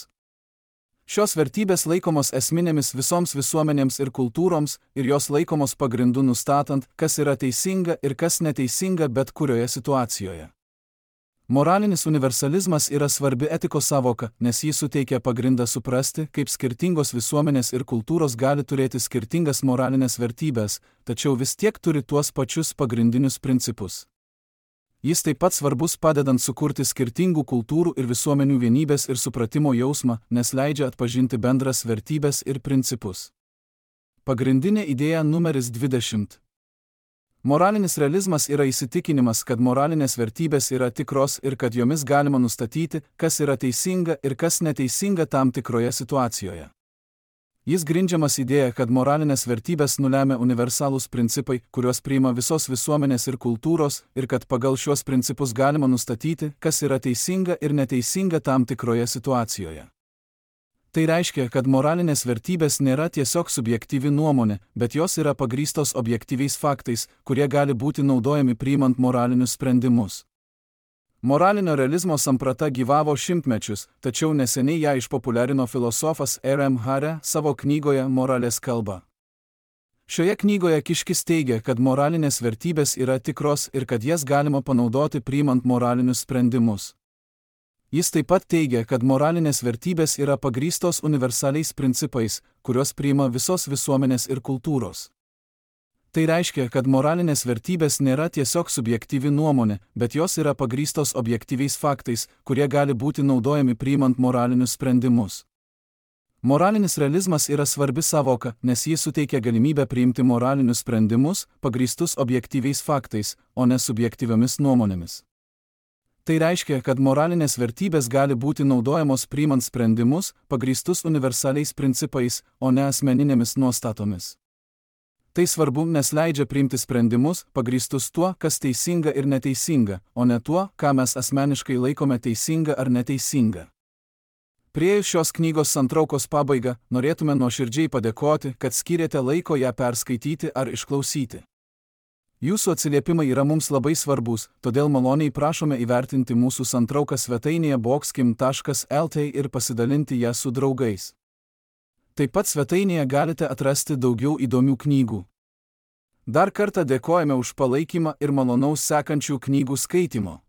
Speaker 1: Šios vertybės laikomos esminėmis visoms visuomenėms ir kultūroms ir jos laikomos pagrindu nustatant, kas yra teisinga ir kas neteisinga bet kurioje situacijoje. Moralinis universalizmas yra svarbi etikos sąvoka, nes ji suteikia pagrindą suprasti, kaip skirtingos visuomenės ir kultūros gali turėti skirtingas moralinės vertybės, tačiau vis tiek turi tuos pačius pagrindinius principus. Jis taip pat svarbus padedant sukurti skirtingų kultūrų ir visuomenių vienybės ir supratimo jausmą, nes leidžia atpažinti bendras vertybės ir principus. Pagrindinė idėja numeris dvidešimt. Moralinis realizmas yra įsitikinimas, kad moralinės vertybės yra tikros ir kad jomis galima nustatyti, kas yra teisinga ir kas neteisinga tam tikroje situacijoje. Jis grindžiamas idėja, kad moralinės vertybės nulemia universalūs principai, kuriuos priima visos visuomenės ir kultūros, ir kad pagal šiuos principus galima nustatyti, kas yra teisinga ir neteisinga tam tikroje situacijoje. Tai reiškia, kad moralinės vertybės nėra tiesiog subjektyvi nuomonė, bet jos yra pagrįstos objektyviais faktais, kurie gali būti naudojami priimant moralinius sprendimus. Moralinio realizmo samprata gyvavo šimtmečius, tačiau neseniai ją išpopuliarino filosofas R M Hare savo knygoje Moralės kalba. Šioje knygoje Kiškis teigia, kad moralinės vertybės yra tikros ir kad jas galima panaudoti priimant moralinius sprendimus. Jis taip pat teigia, kad moralinės vertybės yra pagrįstos universaliais principais, kuriuos priima visos visuomenės ir kultūros. Tai reiškia, kad moralinės vertybės nėra tiesiog subjektyvi nuomonė, bet jos yra pagrįstos objektyviais faktais, kurie gali būti naudojami priimant moralinius sprendimus. Moralinis realizmas yra svarbi savoka, nes ji suteikia galimybę priimti moralinius sprendimus, pagrįstus objektyviais faktais, o ne subjektyviomis nuomonėmis. Tai reiškia, kad moralinės vertybės gali būti naudojamos priimant sprendimus, pagrįstus universaliais principais, o ne asmeninėmis nuostatomis. Tai svarbu, nes leidžia priimti sprendimus, pagrįstus tuo, kas teisinga ir neteisinga, o ne tuo, ką mes asmeniškai laikome teisinga ar neteisinga. Priėjus šios knygos santraukos pabaigą, norėtume nuoširdžiai padėkoti, kad skyrėte laiko ją perskaityti ar išklausyti. Jūsų atsiliepimai yra mums labai svarbus, todėl maloniai prašome įvertinti mūsų santrauką svetainėje boxkim taškas lt ir pasidalinti ją su draugais. Taip pat svetainėje galite atrasti daugiau įdomių knygų. Dar kartą dėkojame už palaikymą ir malonaus sekančių knygų skaitimo.